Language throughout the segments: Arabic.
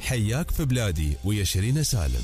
حياك في بلادي ويا شيرين سالم.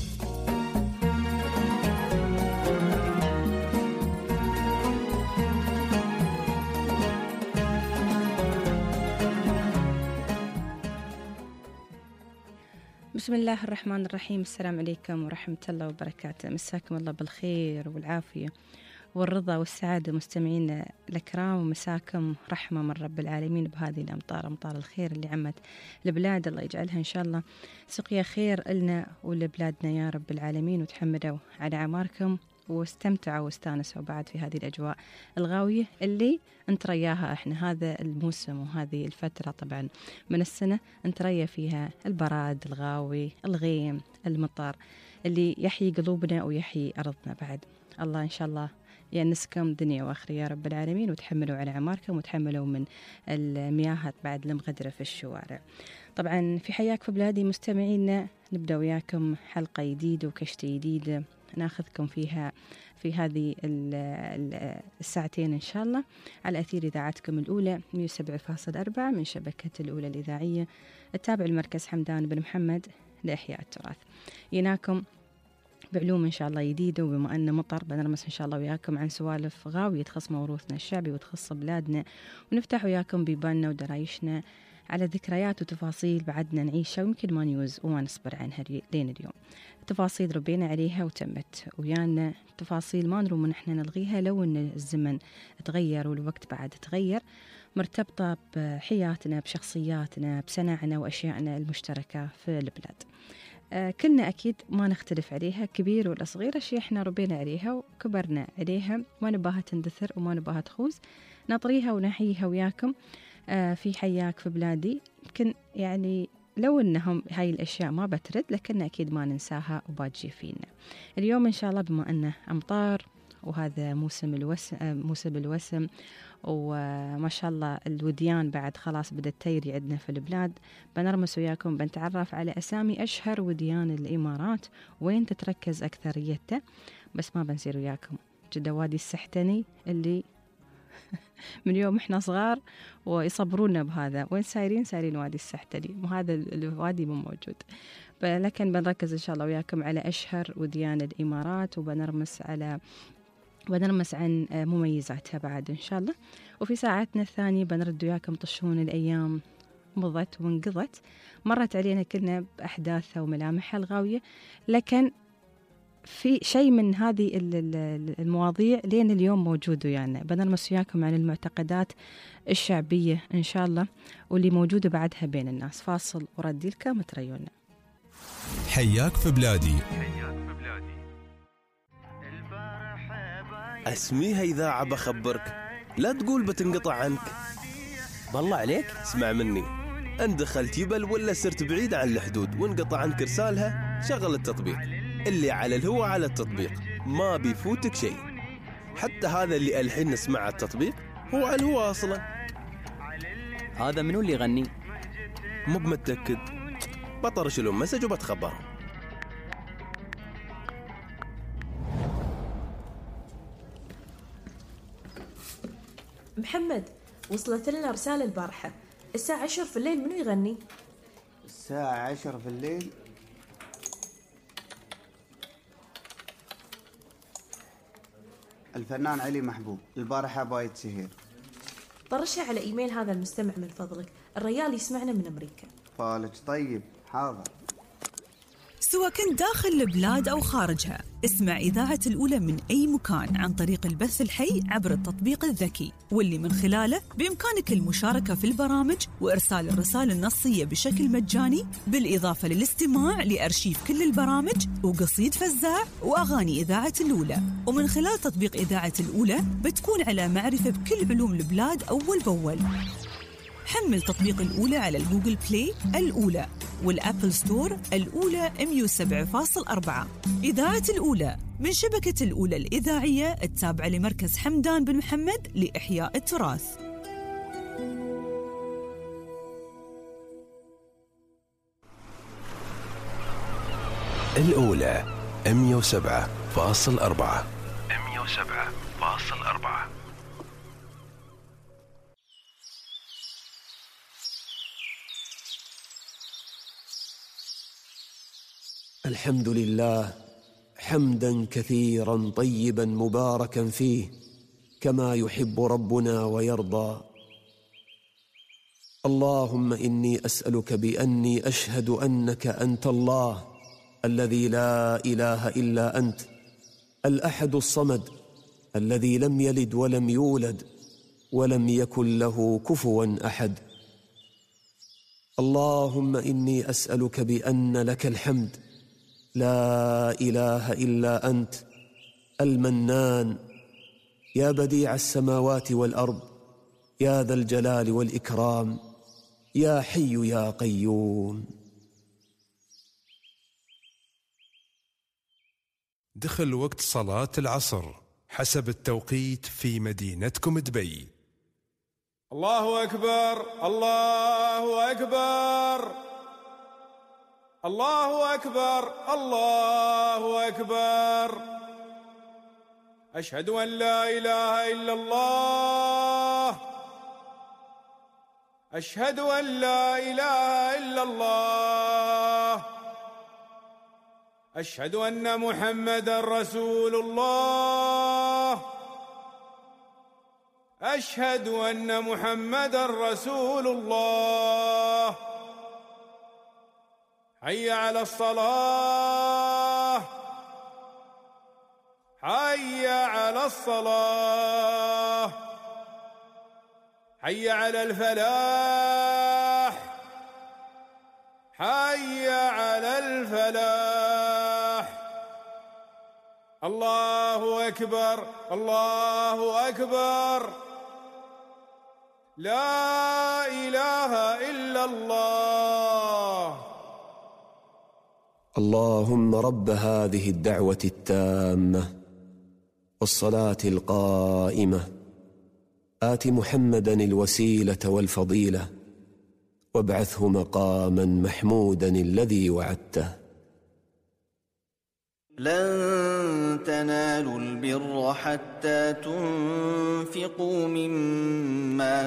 بسم الله الرحمن الرحيم. السلام عليكم ورحمة الله وبركاته. مساكم الله بالخير والعافية والرضا والسعادة مستمعين الأكرام، ومساكم رحمة من رب العالمين بهذه الأمطار، أمطار الخير اللي عمت البلاد. الله يجعلها إن شاء الله سقيا خير إلنا ولبلادنا يا رب العالمين، وتحمدوا على عماركم واستمتعوا واستانسوا بعد في هذه الأجواء الغاوية اللي نترياها إحنا هذا الموسم وهذه الفترة طبعا من السنة نتريا فيها البراد الغاوي الغيم المطر اللي يحيي قلوبنا ويحيي أرضنا بعد. الله إن شاء الله ينسكم دنيا وآخرة يا رب العالمين، وتحملوا على عماركم وتحملوا من المياه بعد المغدرة في الشوارع. طبعا في حياك في بلادي مستمعينا نبدأ وياكم حلقة جديدة وكشتة جديدة ناخذكم فيها في هذه الساعتين إن شاء الله على أثير إذاعتكم الأولى 107.4 من شبكة الأولى الإذاعية التابع لمركز حمدان بن محمد لإحياء التراث. يناكم بعلوم إن شاء الله جديدة، وبما أنه مطر بنرمس إن شاء الله وياكم عن سوالف غاوية تخص موروثنا الشعبي وتخص بلادنا، ونفتح وياكم بيباننا ودرايشنا على ذكريات وتفاصيل بعدنا نعيشها ويمكن ما نيوز وما نصبر عنها لين اليوم. تفاصيل ربينا عليها وتمت ويانا، تفاصيل ما نروم نحن نلغيها لو أن الزمن تغير والوقت بعد تغير، مرتبطة بحياتنا بشخصياتنا بسنعنا وأشيائنا المشتركة في البلاد. كلنا أكيد ما نختلف عليها، كبير ولا صغير، أشياء إحنا ربينا عليها وكبرنا عليها ما نباها تندثر وما نباها تخوز، نطريها ونحييها وياكم في حياك في بلادي. يمكن يعني لو أنهم هاي الأشياء ما بترد لكن أكيد ما ننساها وباتجي فينا اليوم إن شاء الله، بما أنه أمطار وهذا موسم الوسم وما شاء الله الوديان بعد خلاص بدأت تيري عندنا في البلاد. بنرمس وياكم بنتعرف على أسامي أشهر وديان الإمارات وين تتركز أكثريتها، بس ما بنسير وياكم جدا وادي السحتني اللي من يوم إحنا صغار ويصبرونا بهذا، وين سايرين وادي السحتني وهذا الوادي مو موجود، لكن بنركز إن شاء الله وياكم على أشهر وديان الإمارات وبنرمس عن مميزاتها بعد إن شاء الله. وفي ساعتنا الثانية بنرد وياكم طشون الأيام مضت وانقضت، مرت علينا كلنا بأحداثها وملامحها الغاوية، لكن في شيء من هذه المواضيع لين اليوم موجود ويانا. بنرمس وياكم عن المعتقدات الشعبية إن شاء الله واللي موجودة بعدها بين الناس. فاصل وردي لكم تريونا. حياك في بلادي. اسميها إذاعة بخبرك، لا تقول بتنقطع عنك. بالله عليك اسمع مني، ان دخلت يبل ولا صرت بعيد عن الحدود وانقطع عنك رسالها، شغل التطبيق اللي على الهوا على التطبيق، ما بيفوتك شيء. حتى هذا اللي الحين نسمع التطبيق هو على الهوا اصلا. هذا منو اللي يغني؟ مو بمتأكد، بطرش لهم مسج وبتخبرهم. محمد، وصلت لنا رسالة البارحة الساعة 10 في الليل، منو يغني؟ الساعة 10 في الليل؟ الفنان علي محبوب، البارحة بايت سهير. طرشها على إيميل هذا المستمع من فضلك، الرجال يسمعنا من أمريكا. فالك طيب، حاضر. سواء كنت داخل البلاد أو خارجها، اسمع إذاعة الأولى من أي مكان عن طريق البث الحي عبر التطبيق الذكي، واللي من خلاله بإمكانك المشاركة في البرامج وإرسال الرسائل النصية بشكل مجاني، بالإضافة للاستماع لأرشيف كل البرامج وقصيد فزاع وأغاني إذاعة الأولى. ومن خلال تطبيق إذاعة الأولى بتكون على معرفة بكل علوم البلاد أول بأول. حمل تطبيق الأولى على الجوجل بلاي الأولى والأبل ستور الأولى 107.4. إذاعة الأولى من شبكة الأولى الإذاعية التابعة لمركز حمدان بن محمد لإحياء التراث. الأولى 107.4. الحمد لله حمدا كثيرا طيبا مباركا فيه كما يحب ربنا ويرضى. اللهم إني أسألك بأني أشهد أنك أنت الله الذي لا إله إلا أنت، الأحد الصمد الذي لم يلد ولم يولد ولم يكن له كفوا أحد. اللهم إني أسألك بأن لك الحمد لا إله إلا أنت، المنان، يا بديع السماوات والأرض، يا ذا الجلال والإكرام، يا حي يا قيوم. دخل وقت صلاة العصر حسب التوقيت في مدينتكم دبي. الله أكبر الله أكبر الله أكبر الله أكبر. أشهد أن لا إله إلا الله، أشهد أن لا إله إلا الله، أشهد أن محمدًا رسول الله، أشهد أن محمدًا رسول الله. حي على الصلاة، حي على الصلاة، حي على الفلاح، حي على الفلاح. الله أكبر الله أكبر، لا إله إلا الله. اللهم رب هذه الدعوة التامة والصلاة القائمة، آت محمدًا الوسيلة والفضيلة وابعثه مقامًا محمودًا الذي وعدته. لن تنالوا البر حتى تنفقوا مما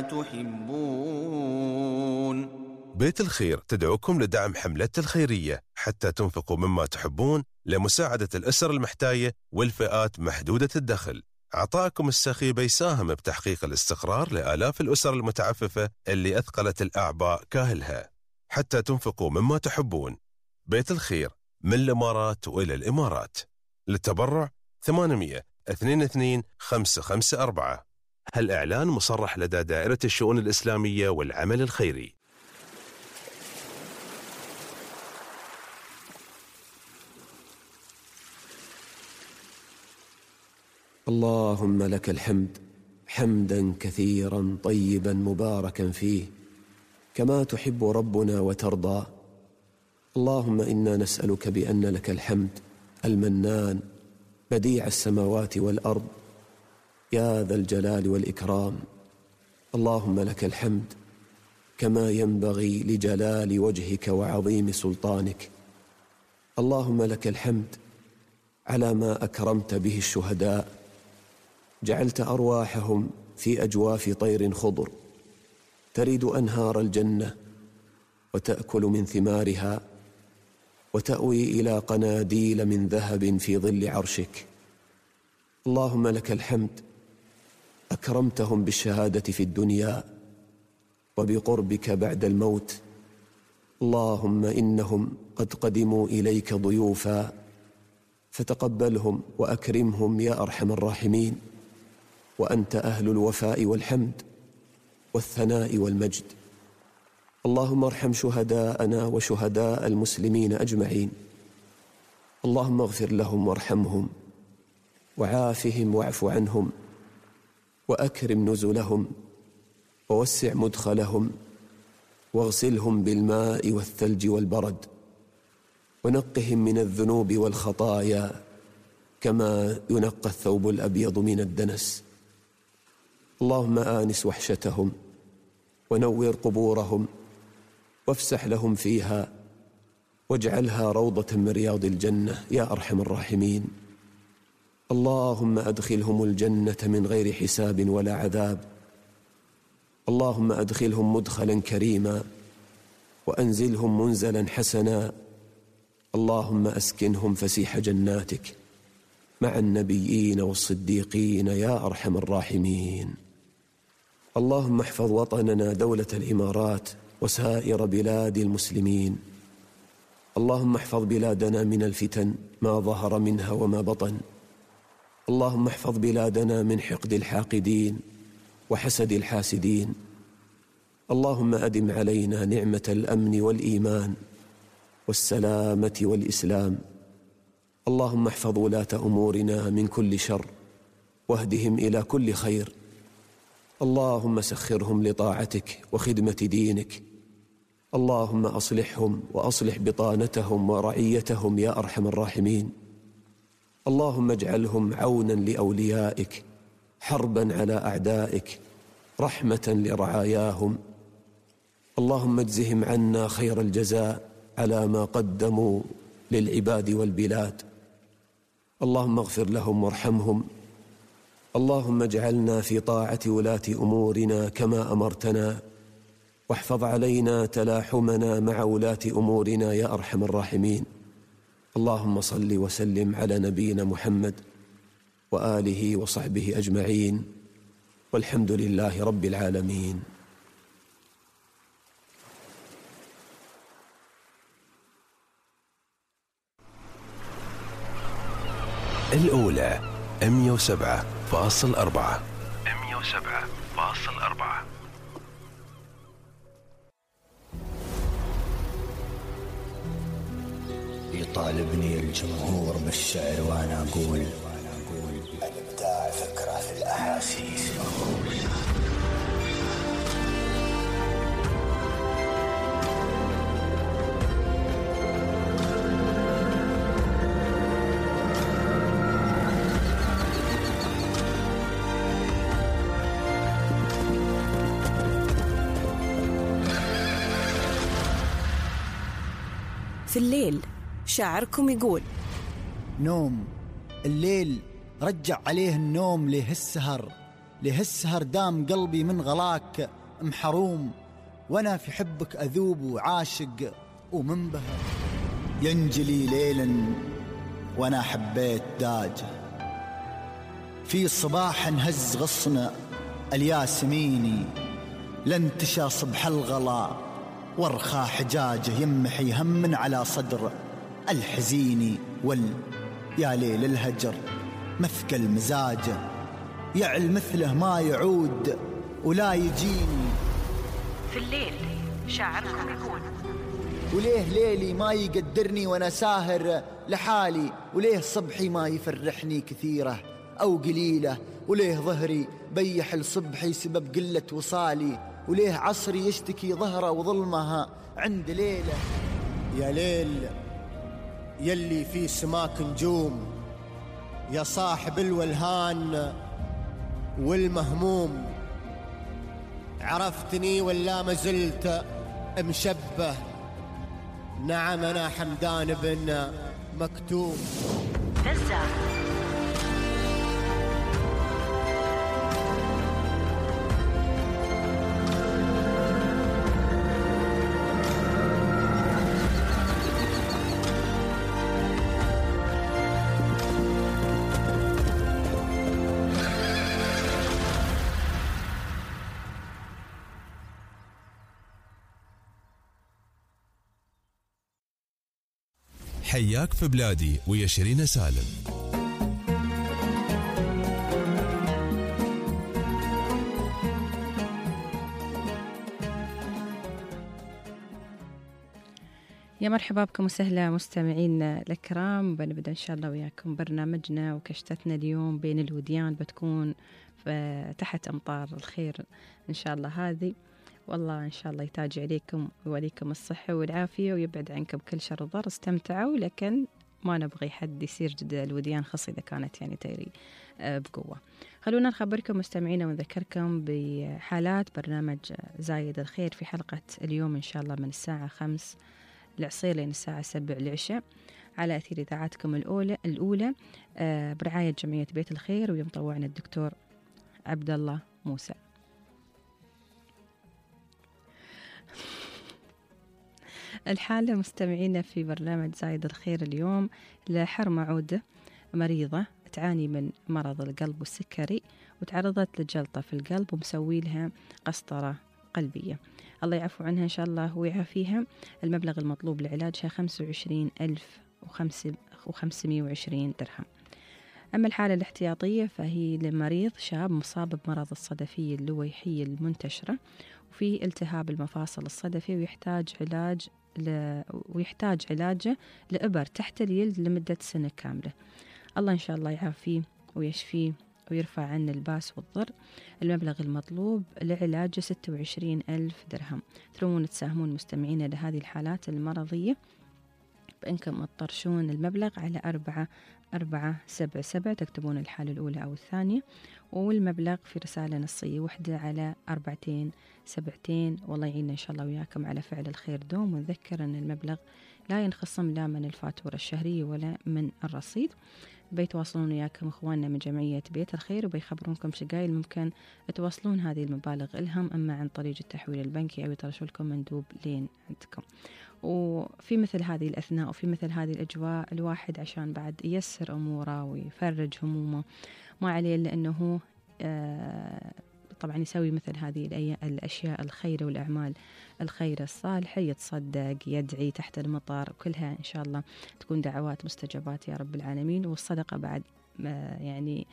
تحبون. بيت الخير تدعوكم لدعم حملة الخيرية حتى تنفقوا مما تحبون لمساعدة الأسر المحتاجة والفئات محدودة الدخل. عطاءكم السخي بيساهم بتحقيق الاستقرار لآلاف الأسر المتعففة اللي أثقلت الأعباء كاهلها. حتى تنفقوا مما تحبون. بيت الخير من الإمارات وإلى الإمارات. للتبرع 800-22-554. هالإعلان مصرح لدى دائرة الشؤون الإسلامية والعمل الخيري. اللهم لك الحمد حمدا كثيرا طيبا مباركا فيه كما تحب ربنا وترضى. اللهم إنا نسألك بأن لك الحمد المنان، بديع السماوات والأرض، يا ذا الجلال والإكرام. اللهم لك الحمد كما ينبغي لجلال وجهك وعظيم سلطانك. اللهم لك الحمد على ما أكرمت به الشهداء، جعلت أرواحهم في أجواف طير خضر تريد أنهار الجنة وتأكل من ثمارها وتأوي إلى قناديل من ذهب في ظل عرشك. اللهم لك الحمد أكرمتهم بالشهادة في الدنيا وبقربك بعد الموت. اللهم إنهم قد قدموا إليك ضيوفا فتقبلهم وأكرمهم يا أرحم الراحمين، وأنت أهل الوفاء والحمد والثناء والمجد. اللهم ارحم شهداءنا وشهداء المسلمين أجمعين. اللهم اغفر لهم وارحمهم وعافهم واعف عنهم وأكرم نزلهم ووسع مدخلهم واغسلهم بالماء والثلج والبرد ونقهم من الذنوب والخطايا كما ينقى الثوب الأبيض من الدنس. اللهم آنس وحشتهم ونور قبورهم وافسح لهم فيها واجعلها روضة من رياض الجنة يا أرحم الراحمين. اللهم أدخلهم الجنة من غير حساب ولا عذاب. اللهم أدخلهم مدخلا كريما وأنزلهم منزلا حسنا. اللهم أسكنهم فسيح جناتك مع النبيين والصديقين يا أرحم الراحمين. اللهم احفظ وطننا دولة الإمارات وسائر بلاد المسلمين. اللهم احفظ بلادنا من الفتن ما ظهر منها وما بطن. اللهم احفظ بلادنا من حقد الحاقدين وحسد الحاسدين. اللهم أدم علينا نعمة الأمن والإيمان والسلامة والإسلام. اللهم احفظ ولاة أمورنا من كل شر واهدهم إلى كل خير. اللهم سخرهم لطاعتك وخدمة دينك. اللهم أصلحهم وأصلح بطانتهم ورعيتهم يا أرحم الراحمين. اللهم اجعلهم عونا لأوليائك، حربا على أعدائك، رحمة لرعاياهم. اللهم اجزهم عنا خير الجزاء على ما قدموا للعباد والبلاد. اللهم اغفر لهم وارحمهم. اللهم اجعلنا في طاعة ولاة أمورنا كما أمرتنا، واحفظ علينا تلاحمنا مع ولاة أمورنا يا أرحم الراحمين. اللهم صل وسلم على نبينا محمد وآله وصحبه أجمعين، والحمد لله رب العالمين. الأولى 107.4. يطالبني الجمهور بالشعر وانا اقول الابداع فكره في الاحاسيس. في الليل شاعركم يقول: نوم الليل رجع عليه النوم، ليه السهر دام قلبي من غلاك محروم، وانا في حبك اذوب وعاشق ومنبهر. ينجلي ليلا وانا حبيت داجه، في صباح هز غصن الياسميني، لانتشى صبح الغلا وارخى حجاجه، يمحي هم على صدر الحزيني، يا ليل الهجر مثقل مزاجه، يعل مثله ما يعود ولا يجيني. في الليل شاعركم يقول: وليه ليلي ما يقدرني وانا ساهر لحالي، وليه صبحي ما يفرحني كثيره او قليله، وليه ظهري بيح لصبحي سبب قله وصالي، وليه عصري يشتكي ظهره وظلمها عند ليله. يا ليل يلي في سماك نجوم، يا صاحب الولهان والمهموم، عرفتني ولا ما زلت مشبه؟ نعم أنا حمدان بن مكتوم. حياك في بلادي ويا شيرين سالم. يا مرحبا بكم وسهلا مستمعينا الكرام. بنبدأ إن شاء الله وياكم برنامجنا وكشتتنا اليوم بين الوديان، بتكون تحت أمطار الخير إن شاء الله هذه. والله إن شاء الله يتاج عليكم ويوليكم الصحة والعافية ويبعد عنكم كل شر وضر. استمتعوا، لكن ما نبغي حد يصير جد الوديان، خاصة إذا كانت يعني تيري بقوة. خلونا نخبركم مستمعينا ونذكركم بحالات برنامج زايد الخير في حلقة اليوم إن شاء الله من الساعة 5 العصير لين الساعة 7 العشاء على أثير إذاعتكم الأولى برعاية جمعية بيت الخير ويمطوعنا الدكتور عبد الله موسى. الحالة مستمعينا في برنامج زايد الخير اليوم لحرمة عودة مريضة تعاني من مرض القلب والسكري، وتعرضت لجلطة في القلب ومسوي لها قسطرة قلبية. الله يعفو عنها إن شاء الله ويعافيها. المبلغ المطلوب لعلاجها 25,520 درهم. أما الحالة الاحتياطية فهي لمريض شاب مصاب بمرض الصدفية اللويحية المنتشرة وفي التهاب المفاصل الصدفي، ويحتاج علاجه لإبر تحت الجلد لمدة سنة كاملة. الله إن شاء الله يعافيه ويشفيه ويرفع عنه الباس والضر. المبلغ المطلوب لعلاجه 26,000 درهم. ترومون تساهمون مستمعين لهذه الحالات المرضية بأنكم تطرشون المبلغ على 4477، تكتبون الحالة الأولى أو الثانية، والمبلغ في رسالة نصية وحدة على 472. والله يعيننا إن شاء الله وياكم على فعل الخير دوم. ونذكر أن المبلغ لا ينخصم لا من الفاتورة الشهرية ولا من الرصيد. بيتواصلون وياكم إخواننا من جمعية بيت الخير وبيخبرونكم شقايل ممكن توصلون هذه المبالغ إلهم، أما عن طريق التحويل البنكي أو يطرشوا لكم مندوب لين عندكم. وفي مثل هذه الأثناء وفي مثل هذه الأجواء الواحد عشان بعد ييسر أموره ويفرج همومه ما عليه إلا أنه طبعا يسوي مثل هذه الأشياء الخيرة والأعمال الخيرة الصالحة، يتصدق، يدعي تحت المطر، كلها إن شاء الله تكون دعوات مستجابات يا رب العالمين. والصدقة بعد يعني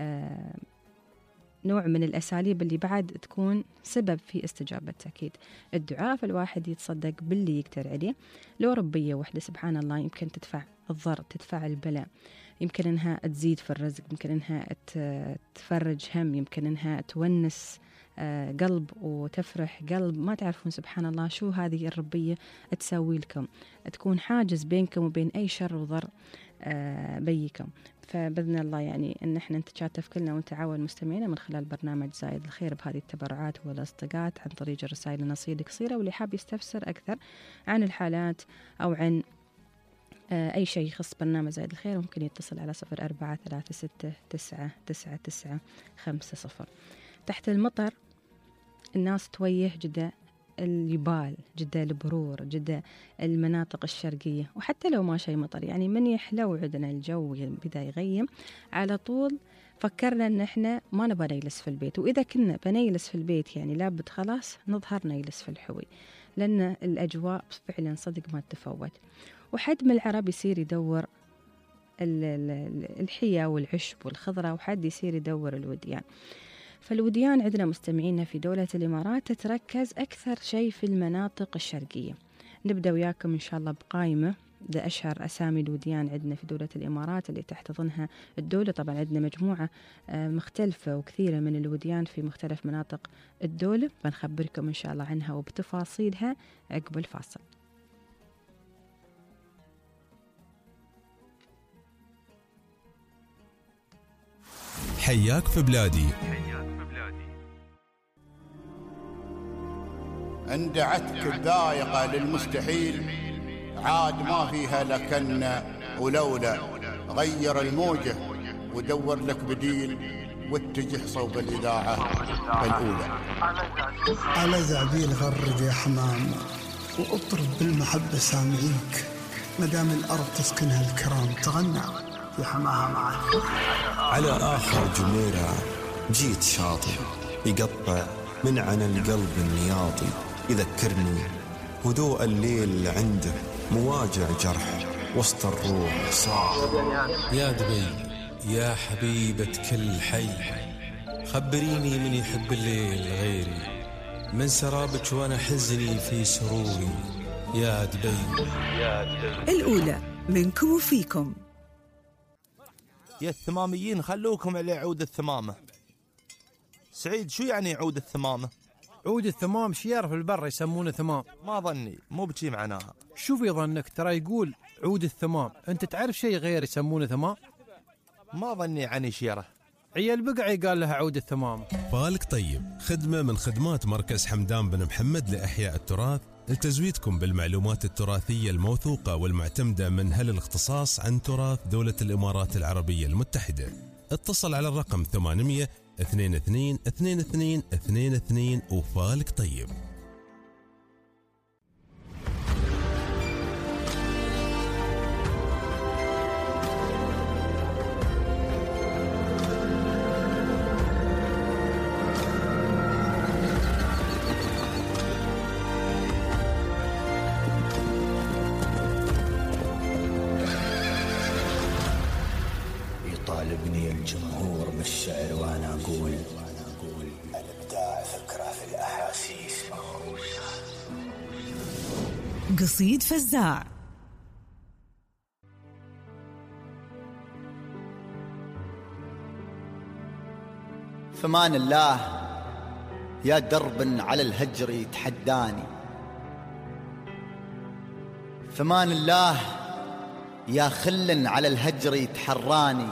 نوع من الأساليب اللي بعد تكون سبب في استجابة أكيد الدعاء. فالواحد يتصدق باللي يقدر عليه. لو ربية وحدة سبحان الله يمكن تدفع الضر، تدفع البلاء، يمكن إنها تزيد في الرزق، يمكن إنها تفرج هم، يمكن إنها تونس قلب وتفرح قلب. ما تعرفون سبحان الله شو هذه الربية تسوي لكم، تكون حاجز بينكم وبين أي شر وضر بيكم. فبإذن الله يعني أن احنا نتشاتف كلنا ونتعاون مستمعينا من خلال برنامج زايد الخير بهذه التبرعات والأصدقات عن طريق الرسائل النصية القصيرة. واللي حاب يستفسر أكثر عن الحالات أو عن أي شيء يخص برنامج زايد الخير ممكن يتصل على 0436999950. تحت المطر الناس تويه جدا الجبال، جدا البرور، جدا المناطق الشرقية. وحتى لو ما شيء مطر يعني من يحلو عندنا الجو بدأ يغيم على طول فكرنا ان احنا ما نبغى نجلس في البيت. واذا كنا بنجلس في البيت يعني لابد خلاص نظهر نجلس في الحوي، لان الاجواء فعلا صدق ما تفوت. وحد من العرب يصير يدور الحياة والعشب والخضرة، وحد يصير يدور الوديان. فالوديان عندنا مستمعينا في دولة الإمارات تتركز أكثر شيء في المناطق الشرقية. نبدأ وياكم إن شاء الله بقائمة لأشهر أسامي الوديان عندنا في دولة الإمارات اللي تحتضنها الدولة. طبعا عندنا مجموعة مختلفة وكثيرة من الوديان في مختلف مناطق الدولة، بنخبركم إن شاء الله عنها وبتفاصيلها عقب الفاصل. حياك في بلادي. إن دعتك الذائقة للمستحيل عاد ما فيها لكن ولولا، غير الموجة ودور لك بديل واتجه صوب الإذاعة الأولى. على زعبيل غرد يا حمام وأطرب بالمحبة سامعيك، مدام الأرض تسكنها الكرام تغنى في حماها معك. على آخر جميرة جيت شاطئ يقطع من عن القلب النياطي، يذكرني هدوء الليل عنده مواجع جرح وسط الروح صاح. يا دبي يا حبيبة كل حي، خبريني من يحب الليل غيري، من سرابك وانا حزني في سروري. يا دبي الأولى منكم وفيكم. يا الثماميين خلوكم على عود الثمامة. سعيد شو يعني عود الثمامة؟ عود الثمام شيار في البر يسمونه ثمام. ما ظني مو بشي معناها. شو في ظنك؟ ترى يقول عود الثمام. انت تعرف شيء غير يسمونه ثمام؟ ما ظني عني شيره. عيال بقعي قال لها عود الثمام. فالك طيب خدمة من خدمات مركز حمدان بن محمد لإحياء التراث لتزويدكم بالمعلومات التراثية الموثوقة والمعتمدة من هل الاختصاص عن تراث دولة الإمارات العربية المتحدة. اتصل على الرقم 800 22 22 22 وفالك طيب. يغلبني الجمهور بالشعر وانا اقول الابداع فكره في الاحاسيس مهروسه. قصيد فزاع. فمان الله يا درب على الهجر يتحداني، فمان الله يا خل على الهجر يتحراني،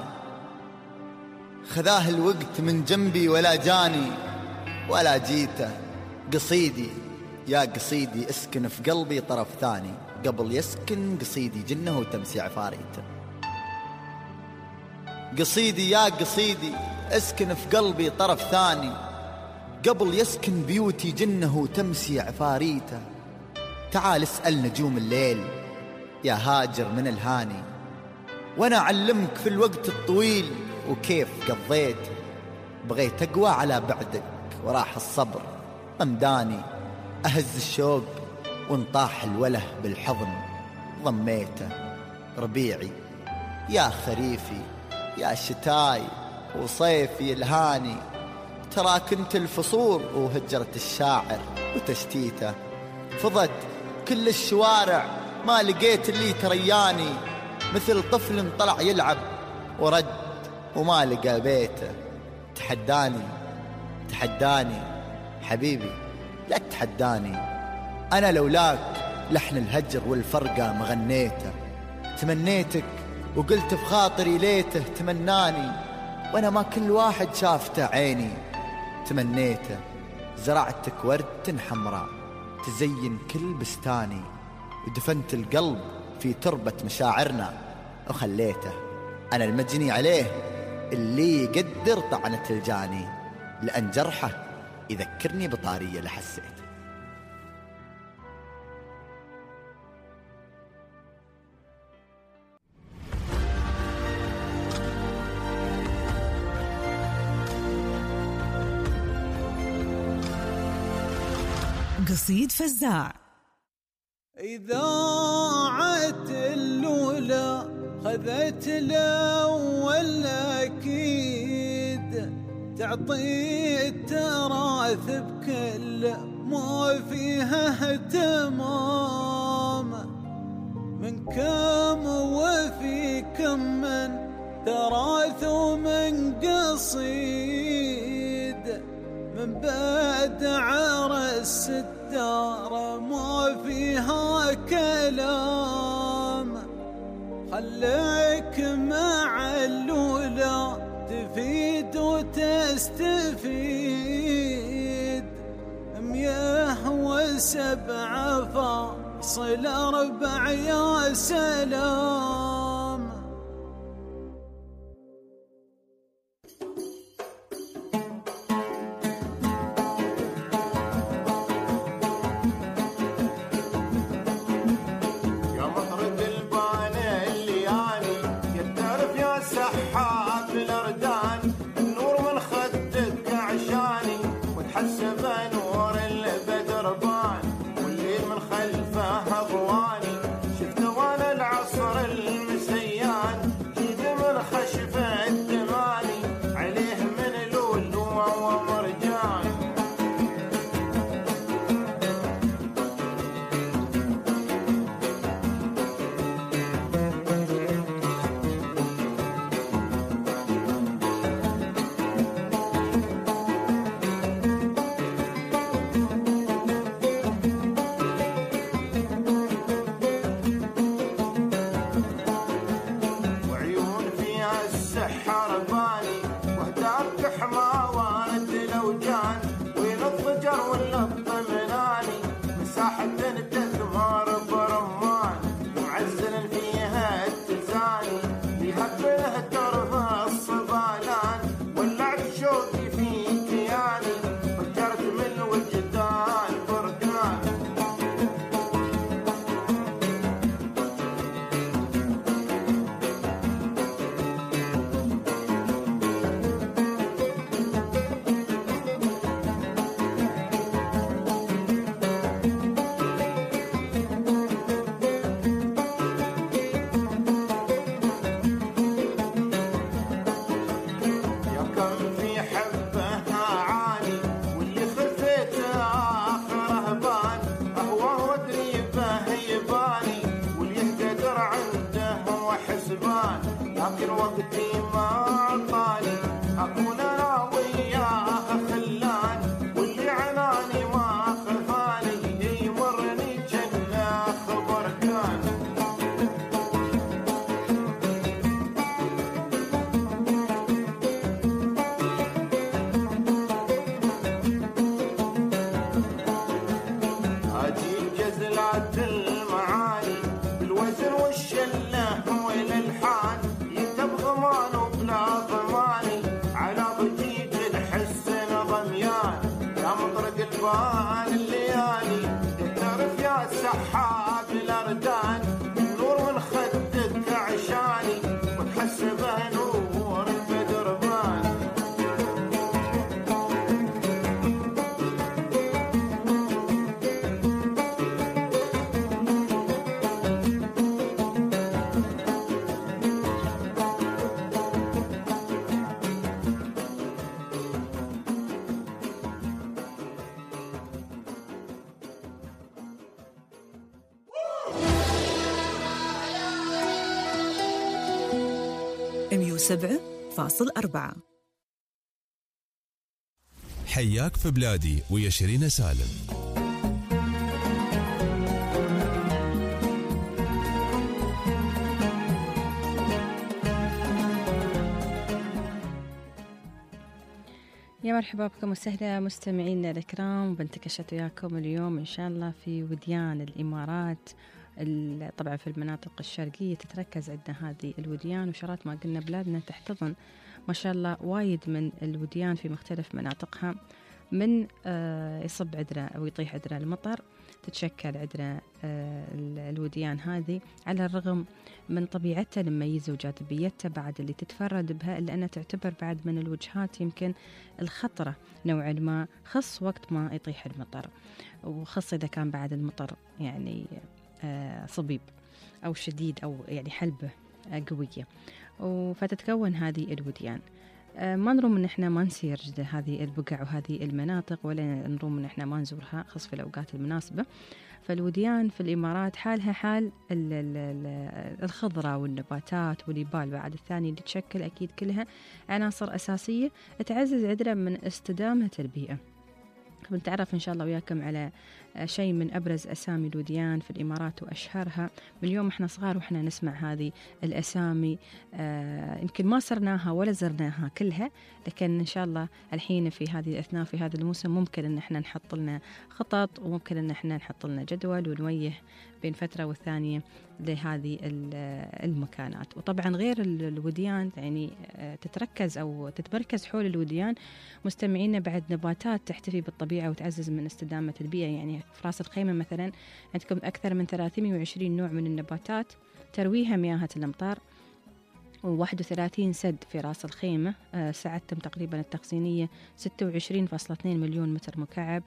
خذاه الوقت من جنبي ولا جاني ولا جيته. قصيدي يا قصيدي اسكن في قلبي طرف ثاني، قبل يسكن قصيدي جنه وتمسي عفاريته. قصيدي يا قصيدي اسكن في قلبي طرف ثاني، قبل يسكن بيوتي جنه وتمسي عفاريته. تعال اسأل نجوم الليل يا هاجر من الهاني، وانا اعلمك في الوقت الطويل وكيف قضيت. بغيت اقوى على بعدك وراح الصبر أمداني، أهز الشوق وانطاح الوله بالحضن ضميته. ربيعي يا خريفي يا شتاي وصيفي الهاني، ترى كنت الفصول وهجرة الشاعر وتشتيته. فضت كل الشوارع ما لقيت اللي ترياني، مثل طفل طلع يلعب ورد وما لقى بيته. تحداني حبيبي لا تحداني، أنا لولاك لحن الهجر والفرقة مغنيته. تمنيتك وقلت في خاطري ليته تمناني، وأنا ما كل واحد شافته عيني. تمنيته زرعتك ورد حمراء تزين كل بستاني، ودفنت القلب في تربة مشاعرنا وخليته. أنا المجني عليه اللي يقدر طعنة الجاني، لأن جرحه يذكرني بطارية لحسيت. قصيد فزاع. إذاعة الأولى خذت الأول أكيد، تعطي التراث بكل ما فيها اهتمام. من كم وفي كم من تراث ومن قصيد، من بعد عرس الدار ما فيها كلام. خليك مع الأولى تفيد وتستفيد، 107.4 يا سلام. العصر صار عنده وحسبان، لكن وقتي ما عطاني أكون أنا وياه خلان، واللي عناني ما خفاني يمرني جنة خبر كان. أجيب جزلات المعاني بالوزن والشلة والالحان، يتبغى مانو بلا ضماني على ضجيج الحسن ضميان، يا مطرق البان الليالي تعرف يا سحاب الاردان، نور من خدك عشاني وتحسبه نور بدربان. مية 7.4. حياك في بلادي ويا شيرين سالم. يا مرحبا بكم وسهلا مستمعينا الكرام، بنتكشت وياكم اليوم إن شاء الله في وديان الإمارات. طبعا في المناطق الشرقية تتركز عندنا هذه الوديان، وشرات ما قلنا بلادنا تحتضن ما شاء الله وايد من الوديان في مختلف مناطقها. من يصب عندنا أو يطيح عندنا المطر تتشكل عندنا الوديان هذه، على الرغم من طبيعتها المميزة وجاذبيتها بعد اللي تتفرد بها، إلا أنها تعتبر بعد من الوجهات يمكن الخطرة نوعا ما، خص وقت ما يطيح المطر، وخص إذا كان بعد المطر يعني صبيب أو شديد أو يعني حلبة قوية، فتتكون هذه الوديان. ما نروم ان احنا ما نسير هذه البقع وهذه المناطق، ولا نروم ان احنا ما نزورها خاص في الاوقات المناسبة. فالوديان في الامارات حالها حال الخضرة والنباتات والجبال بعد الثاني، اللي تشكل اكيد كلها عناصر اساسية تعزز عندنا من استدامة البيئة. بنتعرف إن شاء الله وياكم على شيء من أبرز أسامي الوديان في الإمارات وأشهرها. من يوم إحنا صغار وإحنا نسمع هذه الأسامي، يمكن ما صرناها ولا زرناها كلها، لكن إن شاء الله الحين في هذه الأثناء في هذا الموسم ممكن إن إحنا نحط لنا خطط، وممكن إن إحنا نحط لنا جدول ونويه بين فترة والثانية لهذه المكانات. وطبعا غير الوديان يعني تتركز أو تتمركز حول الوديان مستمعينا بعد نباتات تحتفي بالطبيعة وتعزز من استدامة البيئة. يعني في راس الخيمة مثلا عندكم أكثر من 320 نوع من النباتات ترويها مياه الأمطار، و31 سد في راس الخيمة، سعتهم تقريبا التخزينية 26.2 مليون متر مكعب.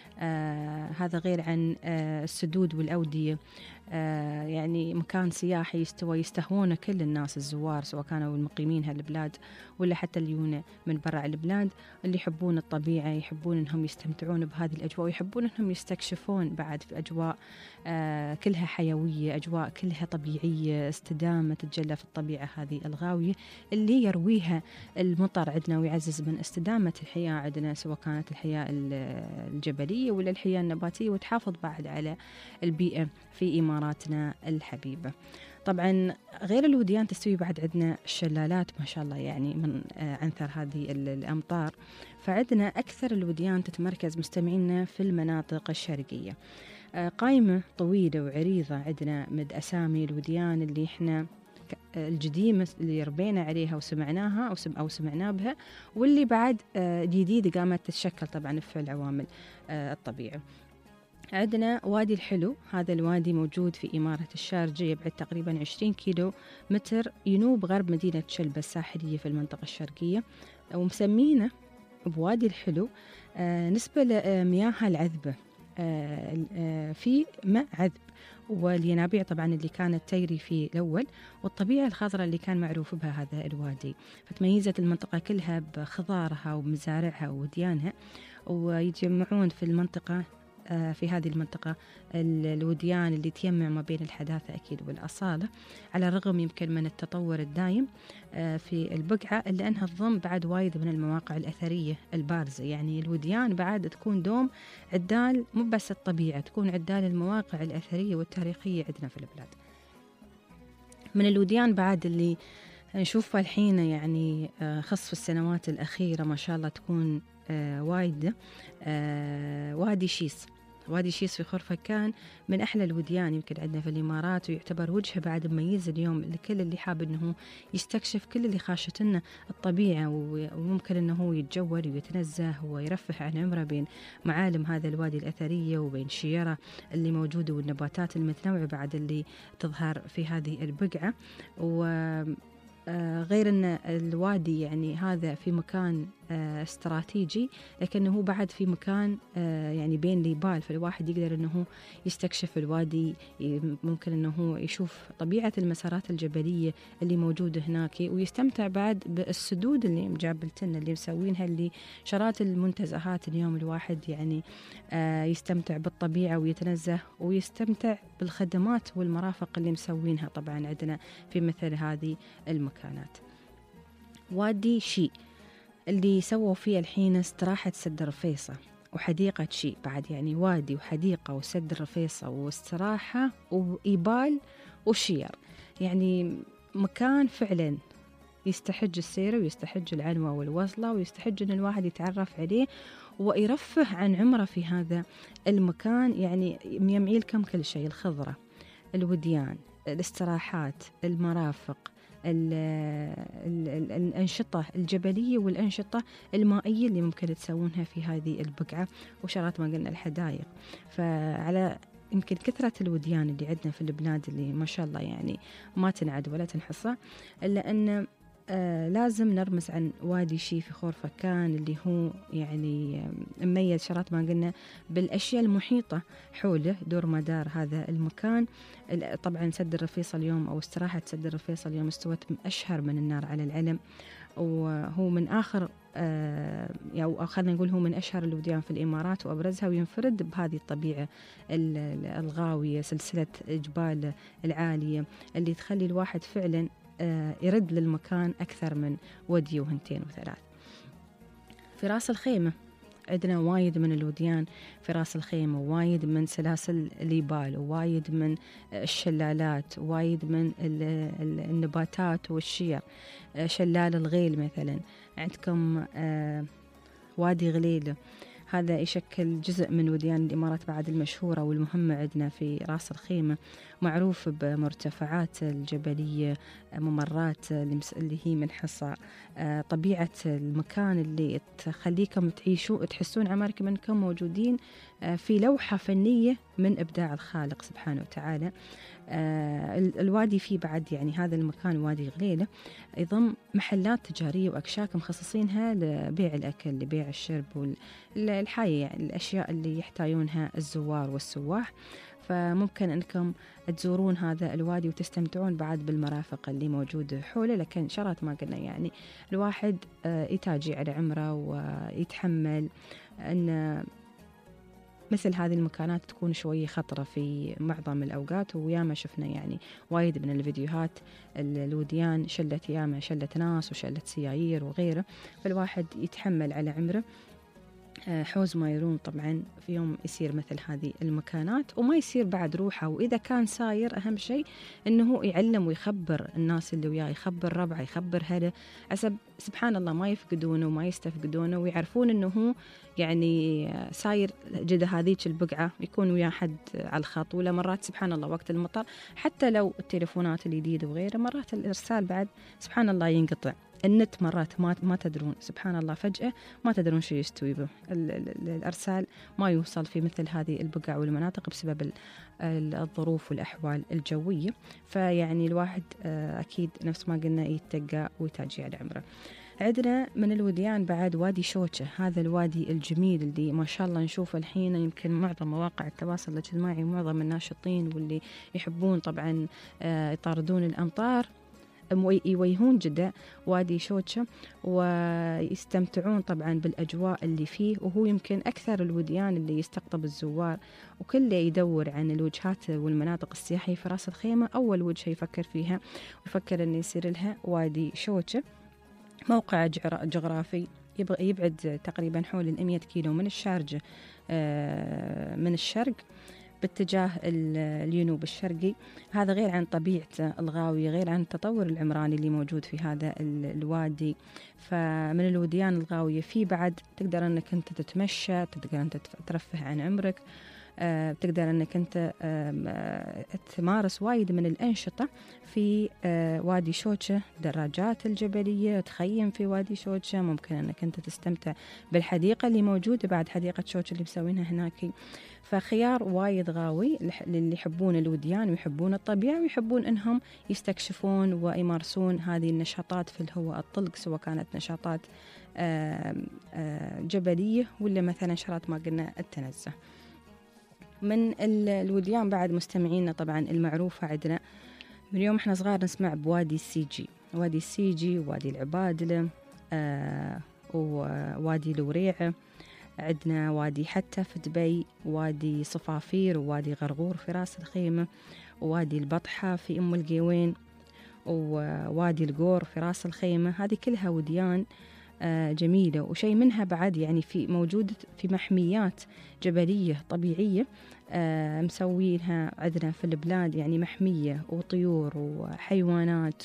هذا غير عن السدود والأودية، يعني مكان سياحي يستهونه كل الناس الزوار، سواء كانوا المقيمين هالبلاد ولا حتى اللي يجون من برا البلاد، اللي يحبون الطبيعة، يحبون انهم يستمتعون بهذه الأجواء، ويحبون انهم يستكشفون بعد في أجواء كلها حيوية، أجواء كلها طبيعية، استدامة تتجلى في الطبيعة هذه الغاوية اللي يرويها المطر عندنا، ويعزز من استدامة الحياة عندنا، سواء كانت الحياة الجبلية ولا الحياة النباتية، وتحافظ بعد على البيئة في إماراتنا الحبيبة. طبعا غير الوديان تستوي بعد عندنا الشلالات ما شاء الله، يعني من عنثر هذه الأمطار. فعندنا أكثر الوديان تتمركز مستمعينا في المناطق الشرقية. قائمة طويلة وعريضة عندنا من أسامي الوديان اللي إحنا الجديمة اللي ربينا عليها وسمعناها أو سمعنا بها، واللي بعد جديد قامت تتشكل طبعا في العوامل الطبيعة. عندنا وادي الحلو، هذا الوادي موجود في إمارة الشارجة، يبعد تقريبا 20 كيلو متر ينوب غرب مدينة شلبة الساحلية في المنطقة الشرقية، ومسمينه بوادي الحلو نسبة لمياهها العذبة، في ماء عذب، والينابيع طبعا اللي كانت تجري فيه الأول، والطبيعة الخضراء اللي كان معروف بها هذا الوادي. فتميزت المنطقة كلها بخضارها ومزارعها ووديانها، ويتجمعون في المنطقة في هذه المنطقة الوديان اللي تجمع ما بين الحداثة أكيد والأصالة، على الرغم يمكن من التطور الدايم في البقعة، إلا أنها تضم بعد وايد من المواقع الأثرية البارزة. يعني الوديان بعد تكون دوم عدال مو بس الطبيعة، تكون عدال المواقع الأثرية والتاريخية عندنا في البلاد. من الوديان بعد اللي نشوفها الحين يعني خص في السنوات الأخيرة ما شاء الله تكون وايد، وادي شيس. وادي شيس في خرفكان من أحلى الوديان يمكن عندنا في الإمارات، ويعتبر وجهه بعد مميز اليوم لكل اللي حاب أنه يستكشف كل اللي خاشتنا الطبيعة، وممكن أنه يتجول ويتنزه ويرفه عن عمره بين معالم هذا الوادي الأثرية وبين شيرة اللي موجودة والنباتات المتنوعة بعد اللي تظهر في هذه البقعة. غير أن الوادي يعني هذا في مكان استراتيجي، لكنه بعد في مكان يعني بين ليبال، فالواحد يقدر أنه يستكشف الوادي، ممكن أنه يشوف طبيعة المسارات الجبلية اللي موجودة هناك، ويستمتع بعد بالسدود اللي مجابلتنا اللي مسوينها، اللي شرات المنتزهات اليوم الواحد يعني يستمتع بالطبيعة ويتنزه ويستمتع بالخدمات والمرافق اللي مسوينها طبعا عندنا في مثل هذه المكانات. وادي شي اللي سووا فيه الحين استراحة سد الرفيصة وحديقة شي بعد، يعني وادي وحديقة وسد الرفيصة واستراحة وإيبال وشير، يعني مكان فعلا يستحج السير ويستحج العنوة والوصلة، ويستحج أن الواحد يتعرف عليه ويرفه عن عمره في هذا المكان. يعني يمعي لكم كل شيء، الخضرة، الوديان، الاستراحات، المرافق، الأنشطة الجبلية والأنشطة المائية اللي ممكن تسوونها في هذه البقعة، وشرات ما قلنا الحدائق. فعلى يمكن كثرة الوديان اللي عندنا في البلاد اللي ما شاء الله يعني ما تنعد ولا تنحصى، إلا أن لازم نرمز عن وادي شي في خرفكان اللي هو يعني مميز شرات ما قلنا بالأشياء المحيطة حوله دور مدار هذا المكان. طبعا سد الرفيصة اليوم أو استراحة سد الرفيصة اليوم استوت أشهر من النار على العلم، وهو من آخر أو خلينا نقول هو من أشهر الوديان في الإمارات وأبرزها، وينفرد بهذه الطبيعة الغاوية، سلسلة جبال العالية اللي تخلي الواحد فعلا يرد للمكان أكثر من ودي وهنتين وثلاث. في راس الخيمة عندنا وايد من الوديان في راس الخيمة، وايد من سلاسل ليبال، ووايد من الشلالات، وايد من النباتات والشير. شلال الغيل مثلا عندكم، وادي غليلة هذا يشكل جزء من وديان الإمارات بعد المشهورة والمهمة عندنا في راس الخيمة، معروف بمرتفعات الجبلية، ممرات اللي هي من حصى، طبيعة المكان اللي تخليكم تعيشوا تحسون عمركم أنكم موجودين في لوحة فنية من إبداع الخالق سبحانه وتعالى. الوادي فيه بعد يعني هذا المكان وادي غليلة يضم محلات تجارية وأكشاك مخصصينها لبيع الأكل، لبيع الشرب والحياة، يعني الأشياء اللي يحتاجونها الزوار والسواح. فممكن أنكم تزورون هذا الوادي وتستمتعون بعد بالمرافق اللي موجودة حوله، لكن شرط ما قلنا يعني الواحد يتاجي على عمره ويتحمل أن مثل هذه المكانات تكون شوية خطرة في معظم الأوقات. وياما شفنا يعني وايد من الفيديوهات الوديان شلت ياما شلت ناس وشلت سيايير وغيره، فالواحد يتحمل على عمره حوز ما يروم طبعا في يوم يصير مثل هذه المكانات وما يصير بعد روحه. وإذا كان ساير أهم شيء أنه يعلم ويخبر الناس اللي وياه، يخبر ربعه، يخبر هذا، عسب سبحان الله ما يفقدونه وما يستفقدونه، ويعرفون أنه يعني ساير جدا هذيك البقعة، يكون وياه حد على الخط. ولا مرات سبحان الله وقت المطر حتى لو التليفونات الجديدة وغيره مرات الإرسال بعد سبحان الله ينقطع، النت مرات ما تدرون سبحان الله فجأة ما تدرون شو يستوي به، الأرسال ما يوصل في مثل هذه البقع والمناطق بسبب الظروف والأحوال الجوية. فيعني الواحد أكيد نفس ما قلنا يتقى ويتاجي على عمره. عندنا من الوديان بعد وادي شوشة، هذا الوادي الجميل اللي ما شاء الله نشوفه الحين يمكن معظم مواقع التواصل الاجتماعي ومعظم الناشطين واللي يحبون طبعا يطاردون الأمطار يويهون جدة وادي شوتشة ويستمتعون طبعا بالأجواء اللي فيه. وهو يمكن أكثر الوديان اللي يستقطب الزوار، وكله يدور عن الوجهات والمناطق السياحية في راس الخيمة. أول وجهة يفكر فيها ويفكر أن يصير لها وادي شوتشة. موقع جغرافي يبعد تقريبا حول 100 كيلو من الشارجة من الشرق باتجاه الجنوب الشرقي. هذا غير عن طبيعته الغاوية، غير عن التطور العمراني اللي موجود في هذا الوادي. فمن الوديان الغاوية فيه بعد تقدر أنك أنت تتمشى، تقدر أنت ترفه عن عمرك، بتقدر أنك أنت تمارس وايد من الأنشطة في وادي شوتشة. دراجات الجبلية، تخيم في وادي شوتشة، ممكن أنك أنت تستمتع بالحديقة اللي موجودة بعد حديقة شوتشة اللي مسوينها هناك. فخيار وايد غاوي للي يحبون الوديان ويحبون الطبيعة ويحبون أنهم يستكشفون ويمارسون هذه النشاطات في الهواء الطلق، سواء كانت نشاطات جبلية ولا مثلا نشاطات ما قلنا التنزه. من الوديان بعد مستمعينا طبعا المعروفة عندنا من يوم احنا صغار نسمع بوادي السيجي، وادي السيجي، وادي العبادلة، ووادي الوريعة، عندنا وادي حتى في دبي، وادي صفافير، ووادي غرغور في راس الخيمة، ووادي البطحة في أم القيوين، ووادي القور في راس الخيمة. هذه كلها وديان جميلة، وشيء منها بعد يعني في موجودة في محميات جبلية طبيعية مسوينها عندنا في البلاد، يعني محمية وطيور وحيوانات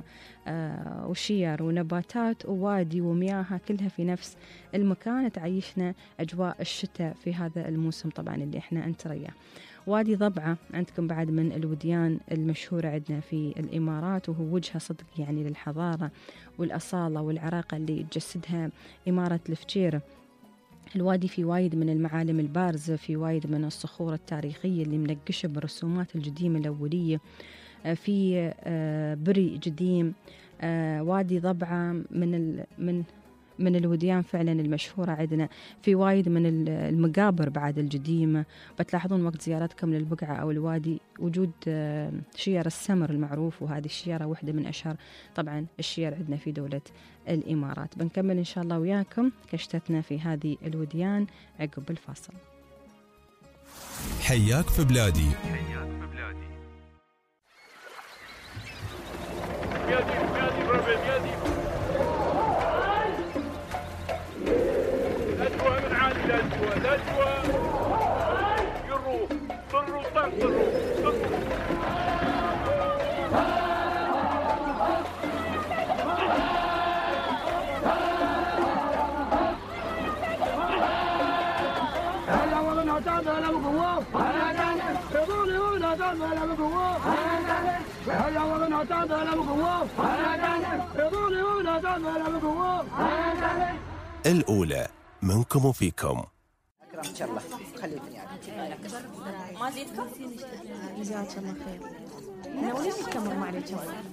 وشير ونباتات ووادي ومياهها كلها في نفس المكان، تعيشنا أجواء الشتاء في هذا الموسم طبعا اللي احنا نتريه. وادي ضبعة عندكم بعد من الوديان المشهورة عندنا في الإمارات، وهو وجهة صدق يعني للحضارة والأصالة والعراقة اللي تجسدها إمارة الفجيرة. الوادي في وايد من المعالم البارزة، في وايد من الصخور التاريخية اللي منقشة بالرسومات القديمة الأولية، في بري قديم. وادي ضبعة من الوديان فعلا المشهورة عندنا، في وايد من المقابر بعد القديمة. بتلاحظون وقت زيارتكم للبقعة أو الوادي وجود شير السمر المعروف، وهذه الشيرة واحدة من أشهر طبعا الشير عندنا في دولة الإمارات. بنكمل إن شاء الله وياكم كشتتنا في هذه الوديان عقب الفاصل. حياك في بلادي. الأولى منكم وفيكم. أكرمك الله، خليتني ما زيدكم؟ جزاك الله خير. ناولي التمر معلش.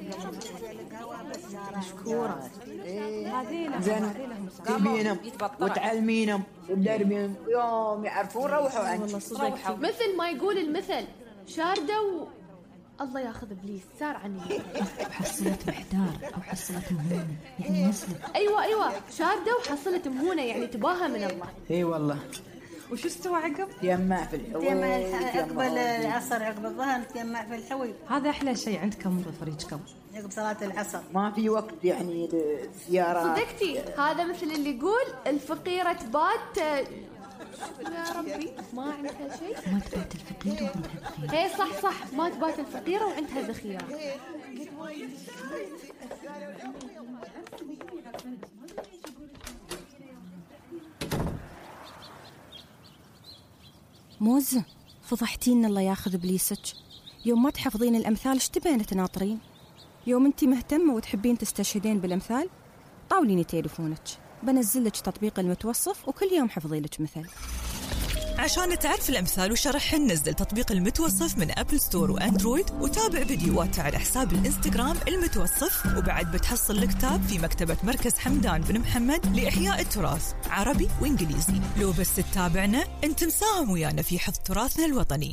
مشكورة. زين تبينهم وتعلمينهم وتدربينهم يوم يعرفون روحوا عنك. مثل ما يقول المثل شاردة الله ياخذ ابليس سار عني. حصلة محتار او حصلة مهونة يعني مسلم. ايوه شاردة وحصلت مهونة يعني تباها من الله. اي والله. وشو استوى عقب؟ تجمع في الحويب، عقب العصر عقب الظهر تجمع في الحويب. هذا احلى شيء عندكم فريقكم عقب صلاة العصر. ما في وقت يعني للزيارات. صدقتي هذا مثل اللي يقول الفقيرة تبات يا ربي ما عندها شيء. ما تبات الفقيرة وعندها ذخيرة. ايه صح ما تبات الفقيرة وعندها ذخيرة. موز فضحتينا الله ياخذ بليسك. يوم ما تحفظين الأمثال ايش تبين تناطرين؟ يوم انتي مهتمة وتحبين تستشهدين بالأمثال طاوليني تليفونك بنزلك تطبيق المتوصف وكل يوم حفظي لك مثل. عشان تعرف الأمثال وشرحهن نزل تطبيق المتوصف من أبل ستور وأندرويد، وتابع فيديوهات على حساب الإنستغرام المتوصف. وبعد بتحصل الكتاب في مكتبة مركز حمدان بن محمد لإحياء التراث عربي وإنجليزي. لو بس تتابعنا أنت مساهم ويانا في حفظ تراثنا الوطني.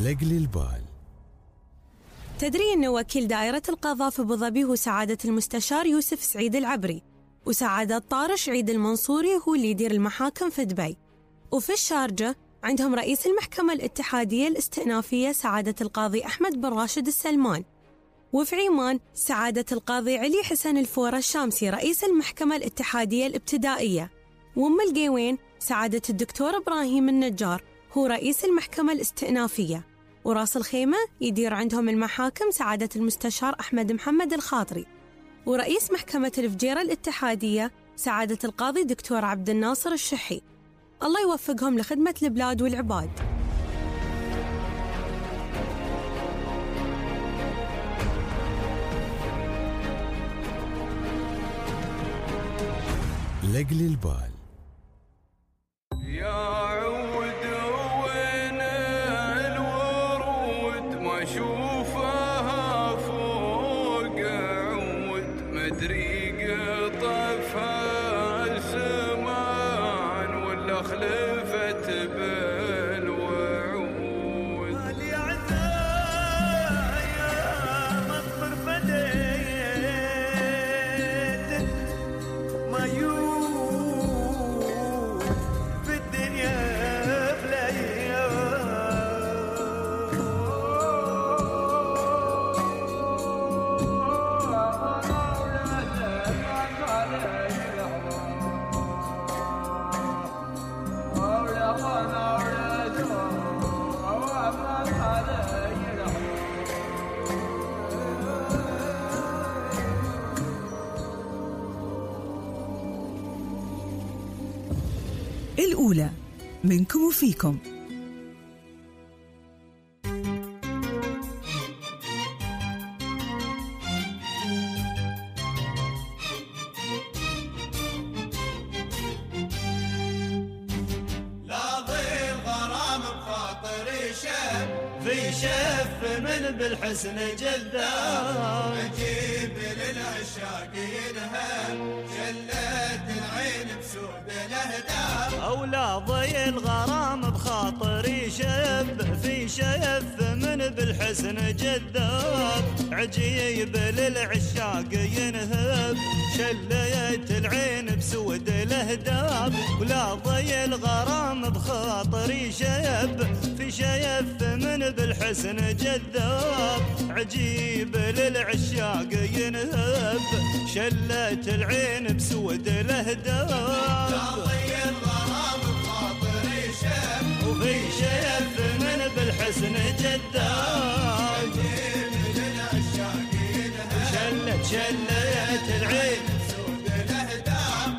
لقل البال. تدري أن وكيل دائرة القضاء في أبوظبي هو سعادة المستشار يوسف سعيد العبري، وسعادة طارش عيد المنصوري هو اللي يدير المحاكم في دبي. وفي الشارجة عندهم رئيس المحكمة الاتحادية الاستئنافية سعادة القاضي أحمد بن راشد السلمان. وفي عمان سعادة القاضي علي حسن الفورة الشامسي رئيس المحكمة الاتحادية الابتدائية. وأم القيوين سعادة الدكتور إبراهيم النجار هو رئيس المحكمة الاستئنافية. وراس الخيمة يدير عندهم المحاكم سعادة المستشار أحمد محمد الخاطري. ورئيس محكمة الفجيرة الاتحادية سعادة القاضي دكتور عبد الناصر الشحي. الله يوفقهم لخدمة البلاد والعباد. لقل البال. يا عود وين الورود ما اشوفها فوق عود مدري قطفها الزمان ولا خلفت بالوعود. مالي عزايا مطر فديت ما الأولى منكم وفيكم. في شف من بالحسن جذاب أجيب للعشاق ينهب شلت العين بسود الأهداب. أولاضي الغرام بخاطري شب في شف من بالحسن جذاب عجيب للعشاق ينهب شلت العين بسود الأهداب. ولاضي الغرام بخاطري شب في شيف من بالحسن جذاب عجيب للعشاق ينهب شلت العين بسود الأهداب. لاضي الغرام بخاطري شب وفي شيف من بالحسن جذاب عجيب للعشاق ينهب شلت العين بسود الأهداب.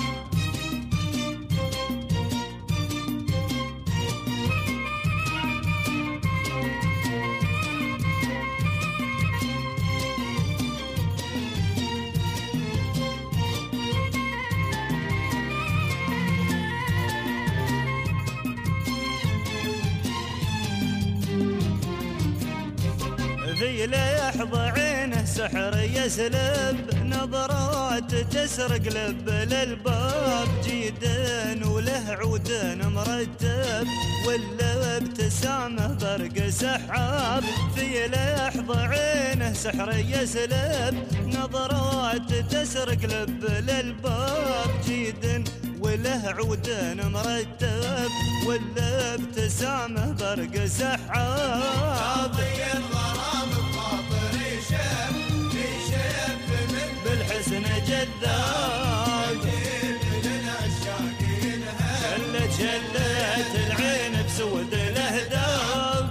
في لحظة عينه سحر يسلب نظرات تسرق لب للباب جيدان وله عودان مرتب ولا ابتسامه برق سحاب. في لحظة عينه سحر يسلب نظرات تسرق لب للباب جيدان وله عودان مرتب ولا ابتسامه برق سحاب. بالحسن جذاب شلت العين بسود الأهداب.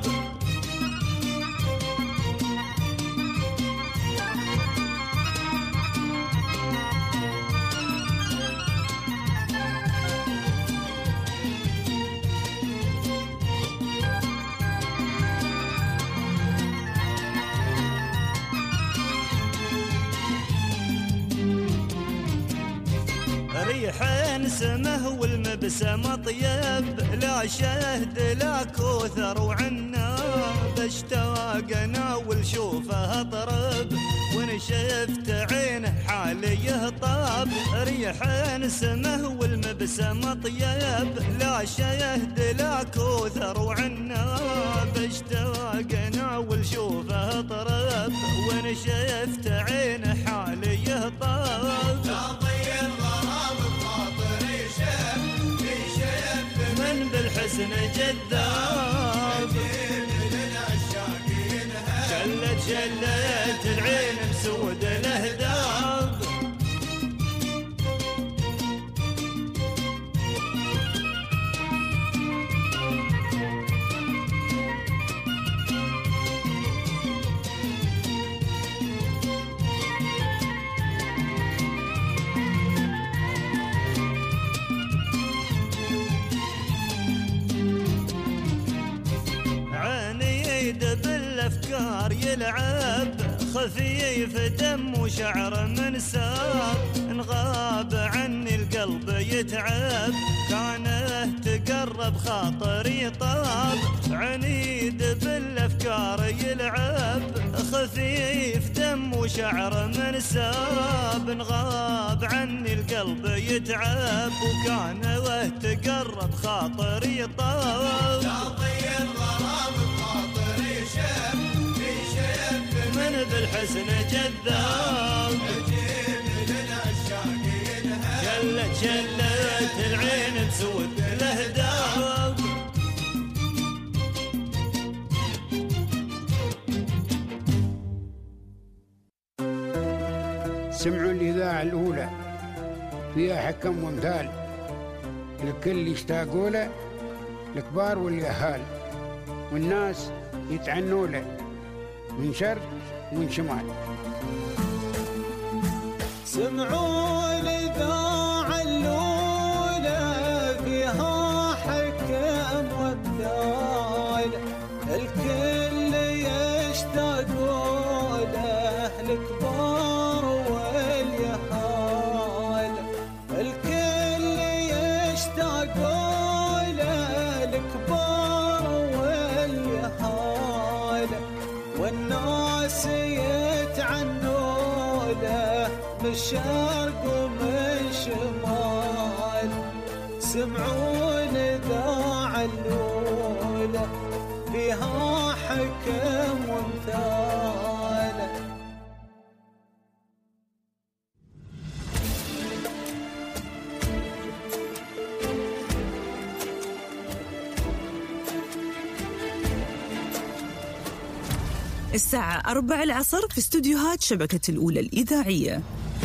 ريح سمه والمبسم طيب لا شهد لا كوثر وعناب باشتاق اناول شوفه اطرب، وان شفت عينه حالي يهطب، ريح نسمه والمبسم طيب، لا شهد لا كوثر وعناب، اشتاق اناول شوفه اطرب، وان شفت عينه حالي يهطب، لا ضير غرام بخاطري شف من بالحسن جذاب، شلت العين مسود الاهداب. بالافكار يلعب، خفيف دم وشعر منساب، انغاب عني القلب يتعب، كانه تقرب خاطري طاب، عنيد بالافكار يلعب، خفيف دم وشعر منساب، انغاب عني القلب يتعب، وكانه تقرب خاطري طاب، من بالحسن جذاب، شلت العين تسود الاهداب. سمعوا الإذاعة الأولى فيها حكم وامثال، الكل يشتاقوا له، الكبار واليهال، والناس يتعنوا له من شرق ومن شمال. سمعوا الإذاعة الأولى فيها حكم وامثال، الكل يشتاقوا له، الكبار واليهال، الكل يشتاقوا له، الكبار واليهال، والناس يتعنوا له من الشرق ومن شمال. سمعوا الإذاعة الأولى فيها حكم وامثال. الساعة 4 العصر في استوديوهات شبكة الأولى الإذاعية.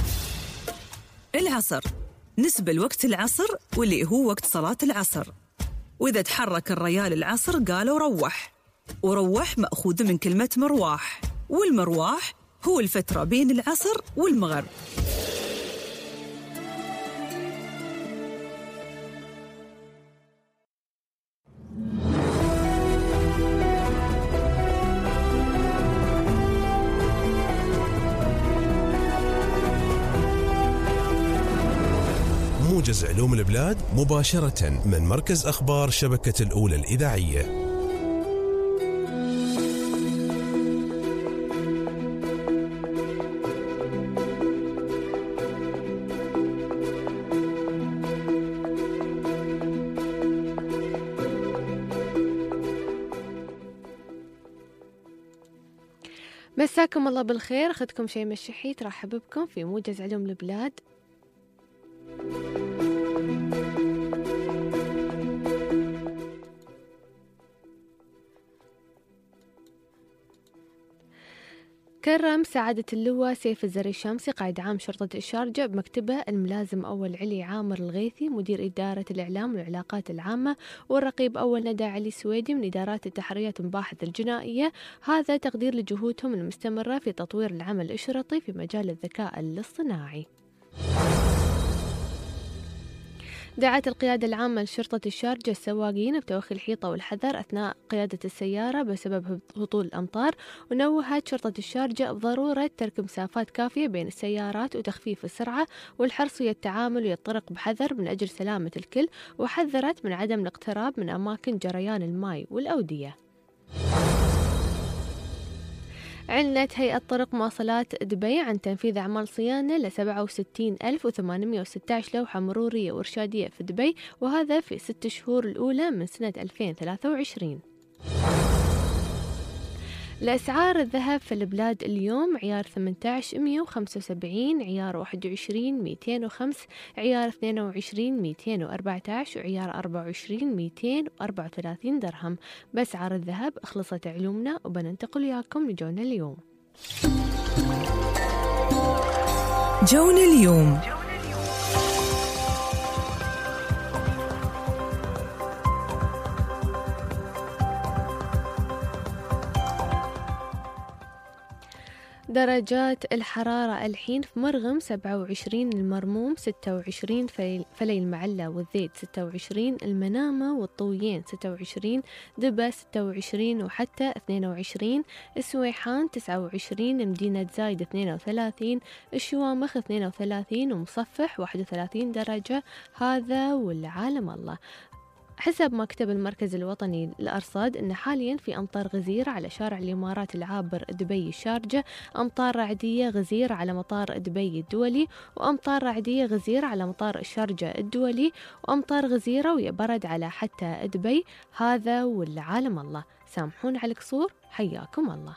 العصر نسبة لوقت العصر واللي هو وقت صلاة العصر، وإذا تحرك الريال العصر قالوا روح، وروح مأخوذ من كلمة مرواح، والمرواح هو الفترة بين العصر والمغرب. موجز علوم البلاد مباشرة من مركز أخبار شبكة الأولى الإذاعية. مساكم الله بالخير، أخذكم شيء من الشحيت، رحب بكم في موجز علوم البلاد. كرم سعادة اللواء سيف الزري الشامسي قائد عام شرطة الشارجة بمكتبه الملازم أول علي عامر الغيثي مدير إدارة الإعلام والعلاقات العامة، والرقيب أول ندى علي سويدي من إدارات التحريات والمباحث الجنائية، هذا تقدير لجهودهم المستمرة في تطوير العمل الإشرطي في مجال الذكاء الاصطناعي. دعت القيادة العامة لشرطة الشارجة السواقين بتوخي الحيطة والحذر أثناء قيادة السيارة بسبب هطول الأمطار، ونوهت شرطة الشارجة بضرورة ترك مسافات كافية بين السيارات وتخفيف السرعة والحرص والتعامل والطرق بحذر من أجل سلامة الكل، وحذرت من عدم الاقتراب من أماكن جريان الماء والأودية. أعلنت هيئة طرق مواصلات دبي عن تنفيذ أعمال صيانة ل 67,816 لوحة مرورية وإرشادية في دبي، وهذا في 6 شهور الأولى من سنة 2023. لأسعار الذهب في البلاد اليوم: عيار 18 175، عيار 21 205، عيار 22 214، وعيار 24 234 درهم. بأسعار الذهب خلصت علومنا، وبننتقل وياكم لجونا اليوم. جونا اليوم. درجات الحرارة الحين في مرغم 27، المرموم 26، فلي المعلى والذيت 26، المنامة والطويين 26، دبا 26 وحتى 22، السويحان 29، مدينة زايد 32، الشوامخ 32، ومصفح 31 درجة. هذا والعالم الله. حسب مكتب المركز الوطني للأرصاد أن حاليا في أمطار غزيرة على شارع الإمارات العابر دبي الشارجة، أمطار رعدية غزيرة على مطار دبي الدولي، وأمطار رعدية غزيرة على مطار الشارجة الدولي، وأمطار غزيرة ويبرد على حتى دبي. هذا والعالم الله. سامحون على القصور، حياكم الله.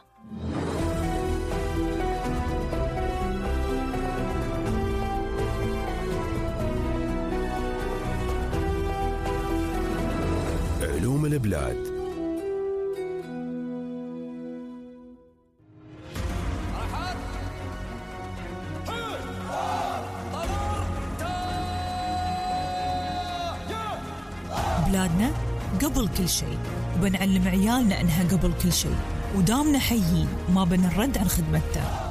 علوم البلاد. بلادنا قبل كل شيء، وبنعلم عيالنا انها قبل كل شيء، ودامنا حيين ما بنرد عن خدمتها.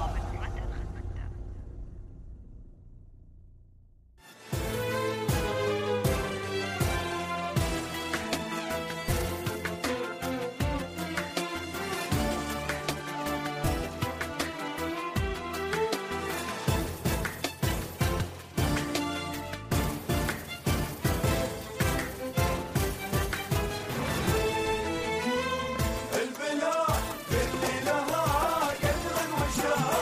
البلاد اللي لها قدر وشان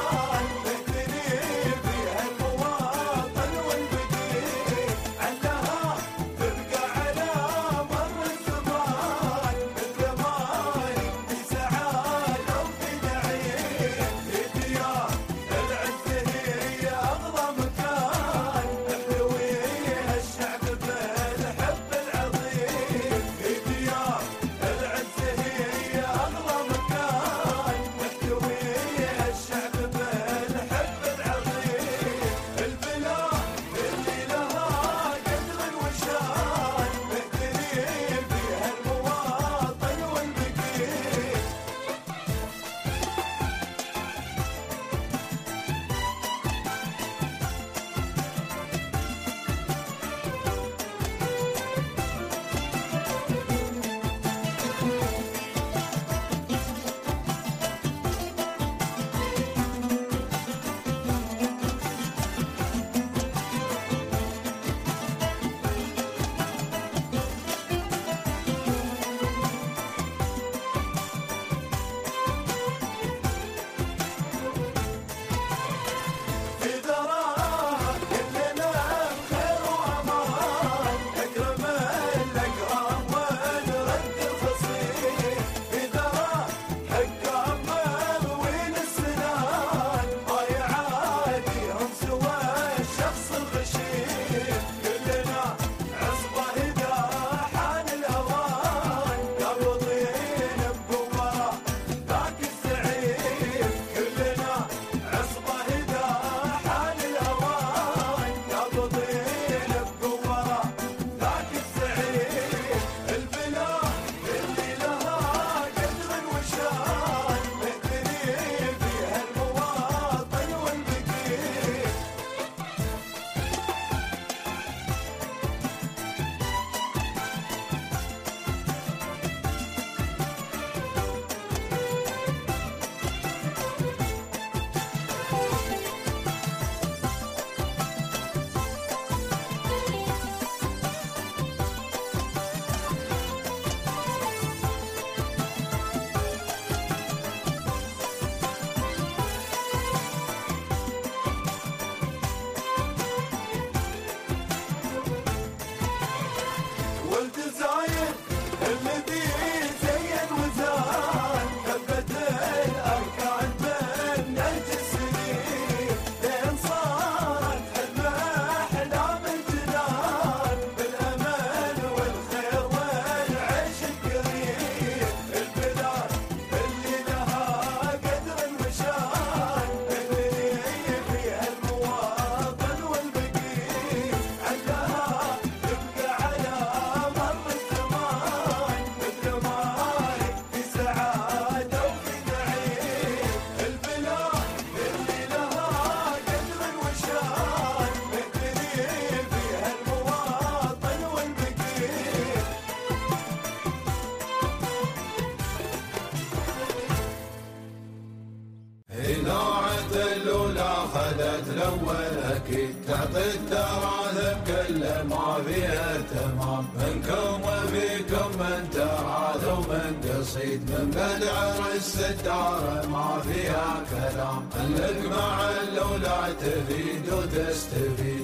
تستفيد تعطي التراث بكل ما فيها تمام منكم وفيكم من تراث ومن قصيد من بدع الستار ما فيها كلام خلك مع الأولى تفيد وتستفيد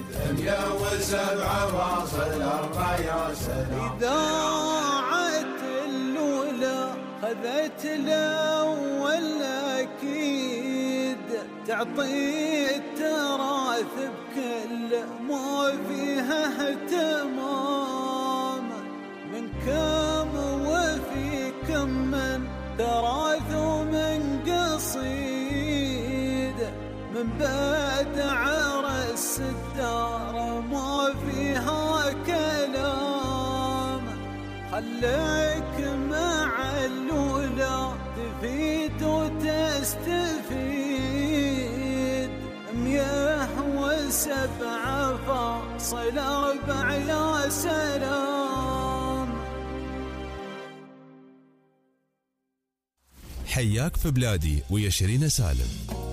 107.4 يا سلام. إذاعة الأولى خذت الأول أكيد تعطي التراث بكل ما فيها اهتمام من كم وفي كم من تراث ومن قصيد من بدع رأس الدار ما فيها كلام خليك مع الأولى تفيد وتستفيد 107.4 يا سلام. حياك في بلادي ويا شيرين سالم.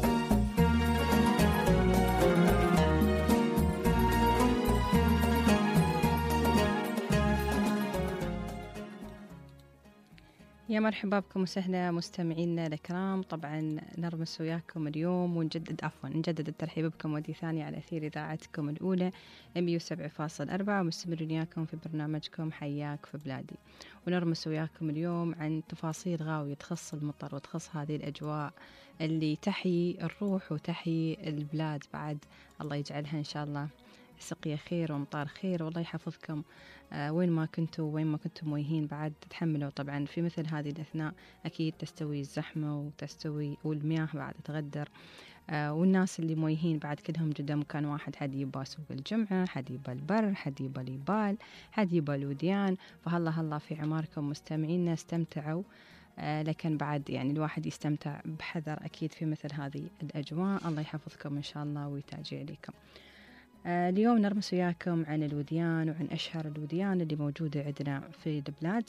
يا مرحبا بكم وسهلا مستمعينا الكرام. طبعا نرمس وياكم اليوم نجدد الترحيب بكم ودي ثانية على أثير إذاعتكم الأولى 107.4 ومستمرين وياكم في برنامجكم حياك في بلادي. ونرمس وياكم اليوم عن تفاصيل غاوية تخص المطر وتخص هذه الأجواء اللي تحيي الروح وتحيي البلاد بعد. الله يجعلها إن شاء الله سقيا خير ومطار خير والله يحفظكم وين ما كنتم مويهين بعد تتحملوا. طبعا في مثل هذه الأثناء أكيد تستوي الزحمة وتستوي والمياه بعد تغدر والناس اللي مويهين بعد كلهم جدا مكان واحد. حد يبى سوق الجمعة، حد يبى البر، حد يبى اليبال، حد يبى الوديان. فهلا في عماركم مستمعينا استمتعوا لكن بعد يعني الواحد يستمتع بحذر أكيد في مثل هذه الأجواء. الله يحفظكم إن شاء الله ويتاج عليكم. اليوم نرمس وياكم عن الوديان وعن أشهر الوديان اللي موجودة عندنا في البلاد،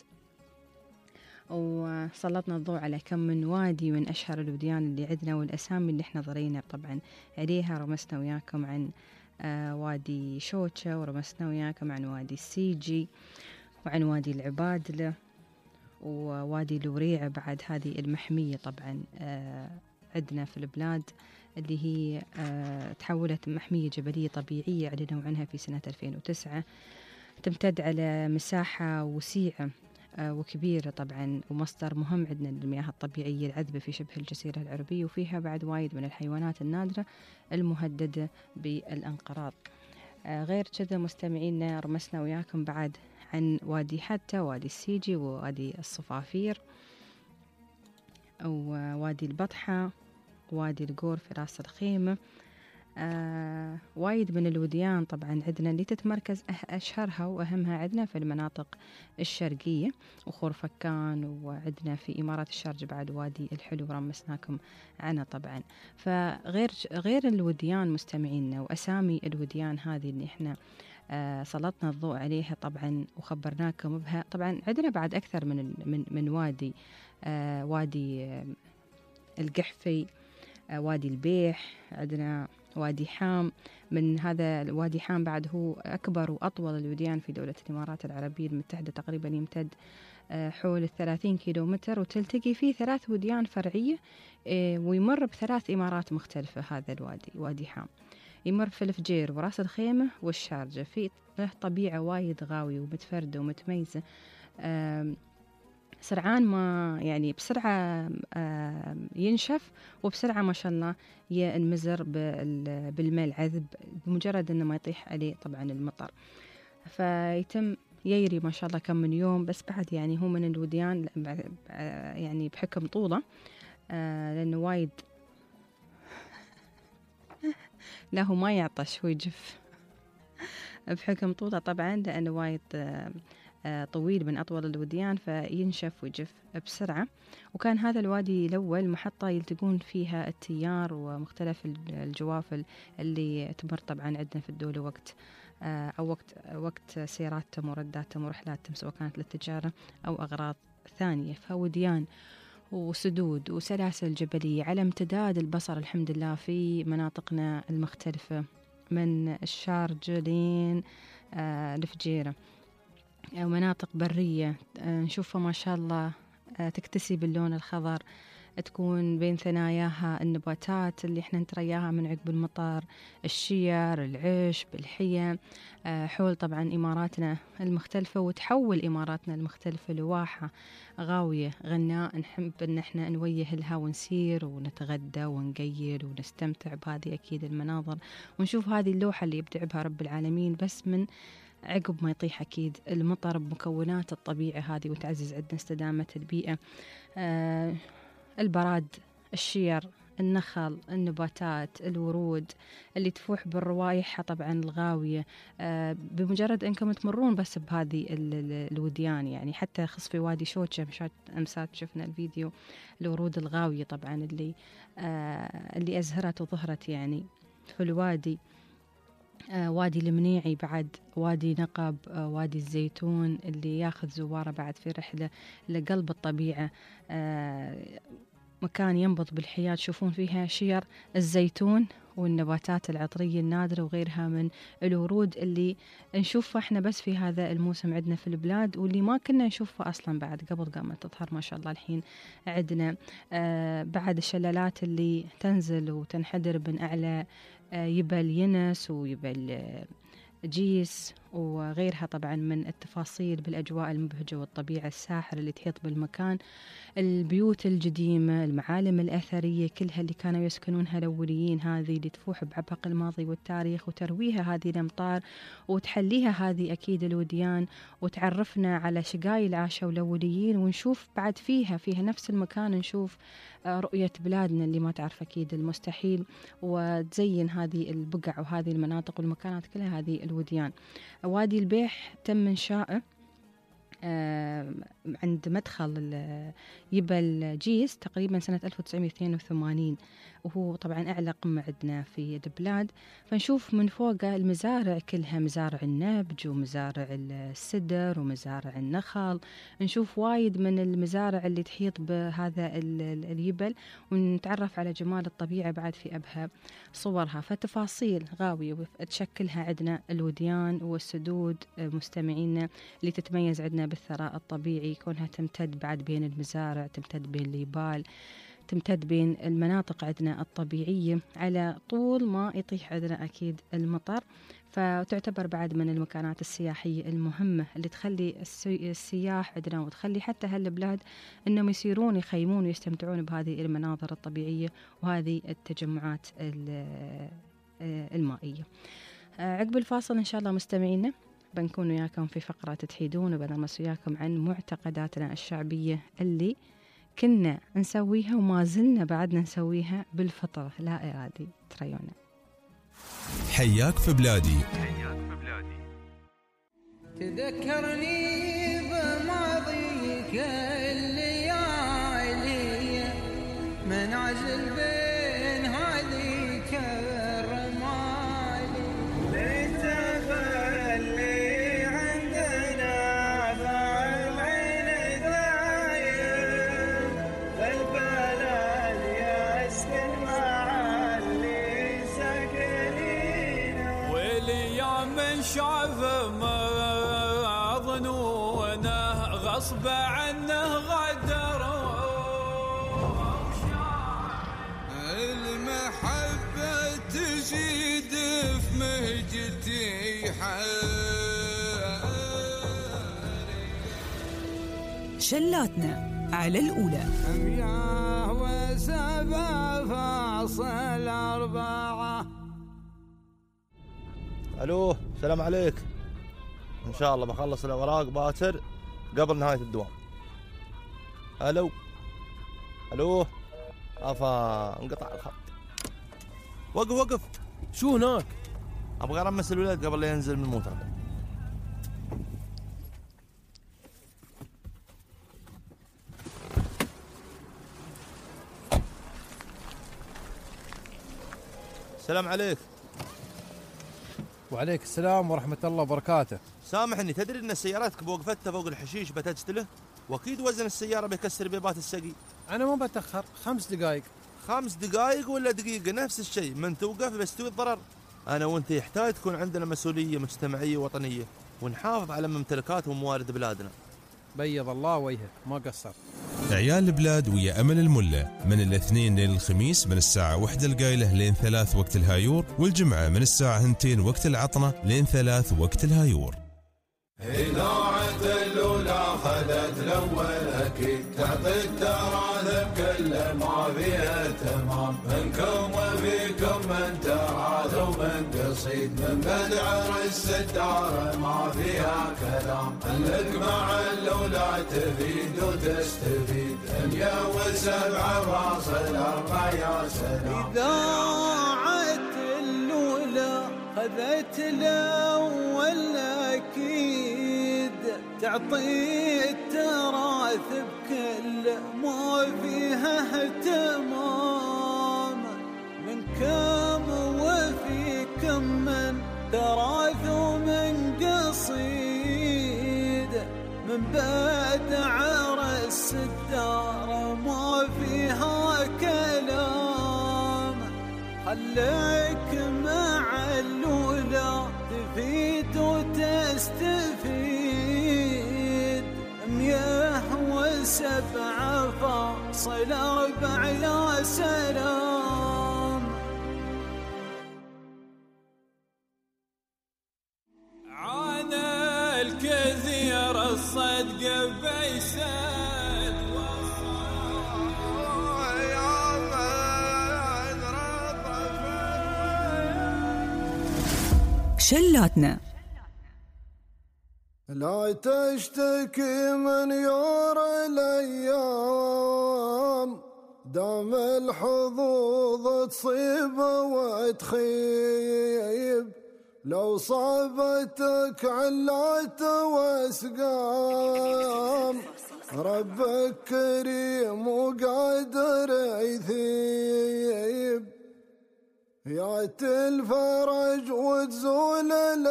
وسلطنا الضوء على كم من وادي من أشهر الوديان اللي عندنا والأسامي اللي احنا ضرينا طبعا عليها. رمسنا وياكم عن وادي شوشة، ورمسنا وياكم عن وادي السيجي وعن وادي العبادلة ووادي لوريع بعد. هذه المحمية طبعا عندنا في البلاد اللي هي تحولت محمية جبلية طبيعية أعلنوا عنها في سنة 2009. تمتد على مساحة وسيعة وكبيرة طبعا ومصدر مهم عندنا للمياه الطبيعية العذبة في شبه الجزيرة العربية، وفيها بعد وايد من الحيوانات النادرة المهددة بالانقراض. غير كذا مستمعينا رمسنا وياكم بعد عن وادي حتى، وادي السيجي، ووادي الصفافير، ووادي البطحة، وادي القور في راس الخيمة. وايد من الوديان طبعا عندنا اللي تتمركز أشهرها وأهمها عندنا في المناطق الشرقية وخور فكان، وعندنا في إمارات الشارجة بعد وادي الحلو رمسناكم عنها طبعا. فغير الوديان مستمعينا وأسامي الوديان هذه اللي احنا سلطنا الضوء عليها طبعا وخبرناكم بها. طبعا عندنا بعد أكثر من وادي، وادي القحفي، وادي البيح، عندنا وادي حام. من هذا وادي حام بعد هو أكبر وأطول الوديان في دولة الإمارات العربية المتحدة، تقريبا يمتد حول 30 كيلومتر وتلتقي فيه 3 وديان فرعية ويمر ب3 إمارات مختلفة. هذا الوادي وادي حام يمر في الفجير وراس الخيمة والشارجة، في طبيعة وايد غاوية ومتفردة ومتميزة. سرعان ما يعني بسرعة ينشف وبسرعة ما شاء الله ينمزر بالماء العذب بمجرد أنه ما يطيح عليه طبعا المطر، فيتم ييري ما شاء الله كم من يوم. بس بعد يعني هو من الوديان يعني بحكم طوله لأنه وايد له ما يعطش ويجف بحكم طوله طبعا لأنه وايد طويل من أطول الوديان فينشف ويجف بسرعة. وكان هذا الوادي الأول محطة يلتقون فيها التيار ومختلف الجوافل اللي تمر طبعا عندنا في الدولة وقت سيراتهم ورداتهم ورحلاتهم سواء كانت للتجارة أو أغراض ثانية. فوديان وسدود وسلاسل جبلية على امتداد البصر الحمد لله في مناطقنا المختلفة من الشارجة لين الفجيرة، ومناطق برية نشوفها ما شاء الله تكتسي باللون الخضر، تكون بين ثناياها النباتات اللي احنا نترياها من عقب المطر، الشير، العشب، الحية، حول طبعا إماراتنا المختلفة، وتحول إماراتنا المختلفة لواحة غاوية غناء نحب ان احنا نويه لها ونسير ونتغدى ونقيل ونستمتع بهذه أكيد المناظر، ونشوف هذه اللوحة اللي يبدع بها رب العالمين بس من عقب ما يطيح أكيد المطر بمكونات الطبيعة هذه، وتعزز عندنا استدامة البيئة. البراد، الشير، النخل، النباتات، الورود اللي تفوح بالروائح طبعا الغاوية، بمجرد أنكم تمرون بس بهذه الوديان، يعني حتى خص في وادي شوتشة أمسات شفنا الفيديو، الورود الغاوية طبعا اللي أزهرت وظهرت يعني في الوادي. وادي المنيعي بعد، وادي نقب، وادي الزيتون اللي ياخذ زواره بعد في رحلة لقلب الطبيعة، مكان ينبض بالحياة تشوفون فيها شير الزيتون والنباتات العطرية النادرة وغيرها من الورود اللي نشوفها احنا بس في هذا الموسم عندنا في البلاد، واللي ما كنا نشوفها أصلا بعد قبل قامت تظهر ما شاء الله الحين عندنا. بعد الشلالات اللي تنزل وتنحدر من أعلى يبل ينس ويبل جيس وغيرها طبعا من التفاصيل بالأجواء المبهجة والطبيعة الساحرة اللي تحيط بالمكان، البيوت القديمة، المعالم الأثرية كلها اللي كانوا يسكنونها الأوليين، هذه اللي تفوح بعبق الماضي والتاريخ وترويها هذه الأمطار وتحليها هذه أكيد الوديان، وتعرفنا على شقاي عاشوا الأوليين، ونشوف بعد فيها نفس المكان نشوف رؤية بلادنا اللي ما تعرف أكيد المستحيل، وتزين هذه البقع وهذه المناطق والمكانات كلها هذه الوديان. وادي البيح تم إنشاؤه عند مدخل يبل جيس تقريبا سنة 1982، وهو طبعا أعلى قمة عندنا في البلاد. فنشوف من فوق المزارع كلها، مزارع النبج ومزارع السدر ومزارع النخل، نشوف وايد من المزارع اللي تحيط بهذا اليبل، ونتعرف على جمال الطبيعة بعد في أبهى صورها. فتفاصيل غاوية تشكلها عندنا الوديان والسدود مستمعينا اللي تتميز عندنا بالثراء الطبيعي، كونها تمتد بعد بين المزارع، تمتد بين الجبال، تمتد بين المناطق عندنا الطبيعية على طول ما يطيح عندنا أكيد المطر. فتعتبر بعد من المكانات السياحية المهمة اللي تخلي السياح عندنا وتخلي حتى هالبلاد أنهم يسيرون يخيمون ويستمتعون بهذه المناظر الطبيعية وهذه التجمعات المائية. عقب الفاصل إن شاء الله مستمعينا بنكون وياكم في فقرة تحيدون، وبنمس وياكم عن معتقداتنا الشعبية اللي كنا نسويها وما زلنا بعدنا نسويها بالفطرة لا إرادي. تريونا حياك في بلادي. تذكرني بماضيك الليالي منعزل بين هذيك الرمالي، لتخلي عندنا فالعين دايم فالبلد يسكن مع اللي ساكنين، والايام من شاف ما ظنونه غصب عنه غدروا، المحبة تزيد في مهجتي شلاتنا على الأولى. 107.4. الو السلام عليك، ان شاء الله بخلص الاوراق باكر قبل نهايه الدوام. الو افا انقطع الخط. وقف شو هناك؟ ابغى ارمس الولد قبل لا ينزل من الموتر. السلام عليك. وعليك السلام ورحمة الله وبركاته. سامحني، تدري ان سيارتك بوقفتها فوق الحشيش بتجتله، واكيد وزن السيارة بيكسر بيبات السقي. انا ما بتأخر 5 دقائق. 5 دقائق ولا دقيقة نفس الشيء، من توقف بيستوي الضرر. أنا وأنت يحتاج تكون عندنا مسؤولية مجتمعية وطنية، ونحافظ على ممتلكات وموارد بلادنا. بيض الله وجهك، ما قصر. عيال البلاد ويا أمل الملة من الاثنين للخميس من الساعة 1 القايلة لين 3 وقت الهايور، والجمعة من الساعة 2 وقت العطنة لين 3 وقت الهايور. إذاعة الأولى خذت الأول أكيد، تعطي التراث كل ما فيها تمام، منكم وفيكم من تراث ومن قصيد، من بدع الستار ما فيها كلام، خلك مع الأولى تفيد وتستفيد، 107.4 يا سلام. إذاعة الأولى خذت الأول أكيد، تعطي التراث بكل ما فيها اهتمام، من كم وفيكم من تراث ومن قصيد، من بدع رأس الدار ما فيها كلام، خليك مع الأولى تفيد وتستفيد، 107.4 يا سلام. عانى الكثير الصدق بيسد شلاتنا. لا تشتكي من يور الأيام، دام الحظوظ تصيب وتخيب، لو صابتك علات واسقام، ربك كريم وقادر يثيب، ياتي الفرج وتزول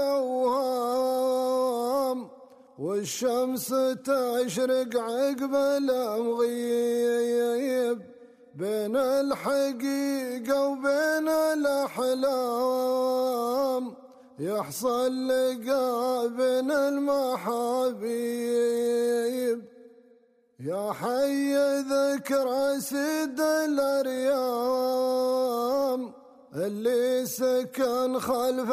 الأوهام، والشمس تشرق عقب المغيب، بين الحقيقة وبين الأحلام، يحصل لقى بين المحابيب، يا حي ذكرى سيد الأريام، اللي سكن خلف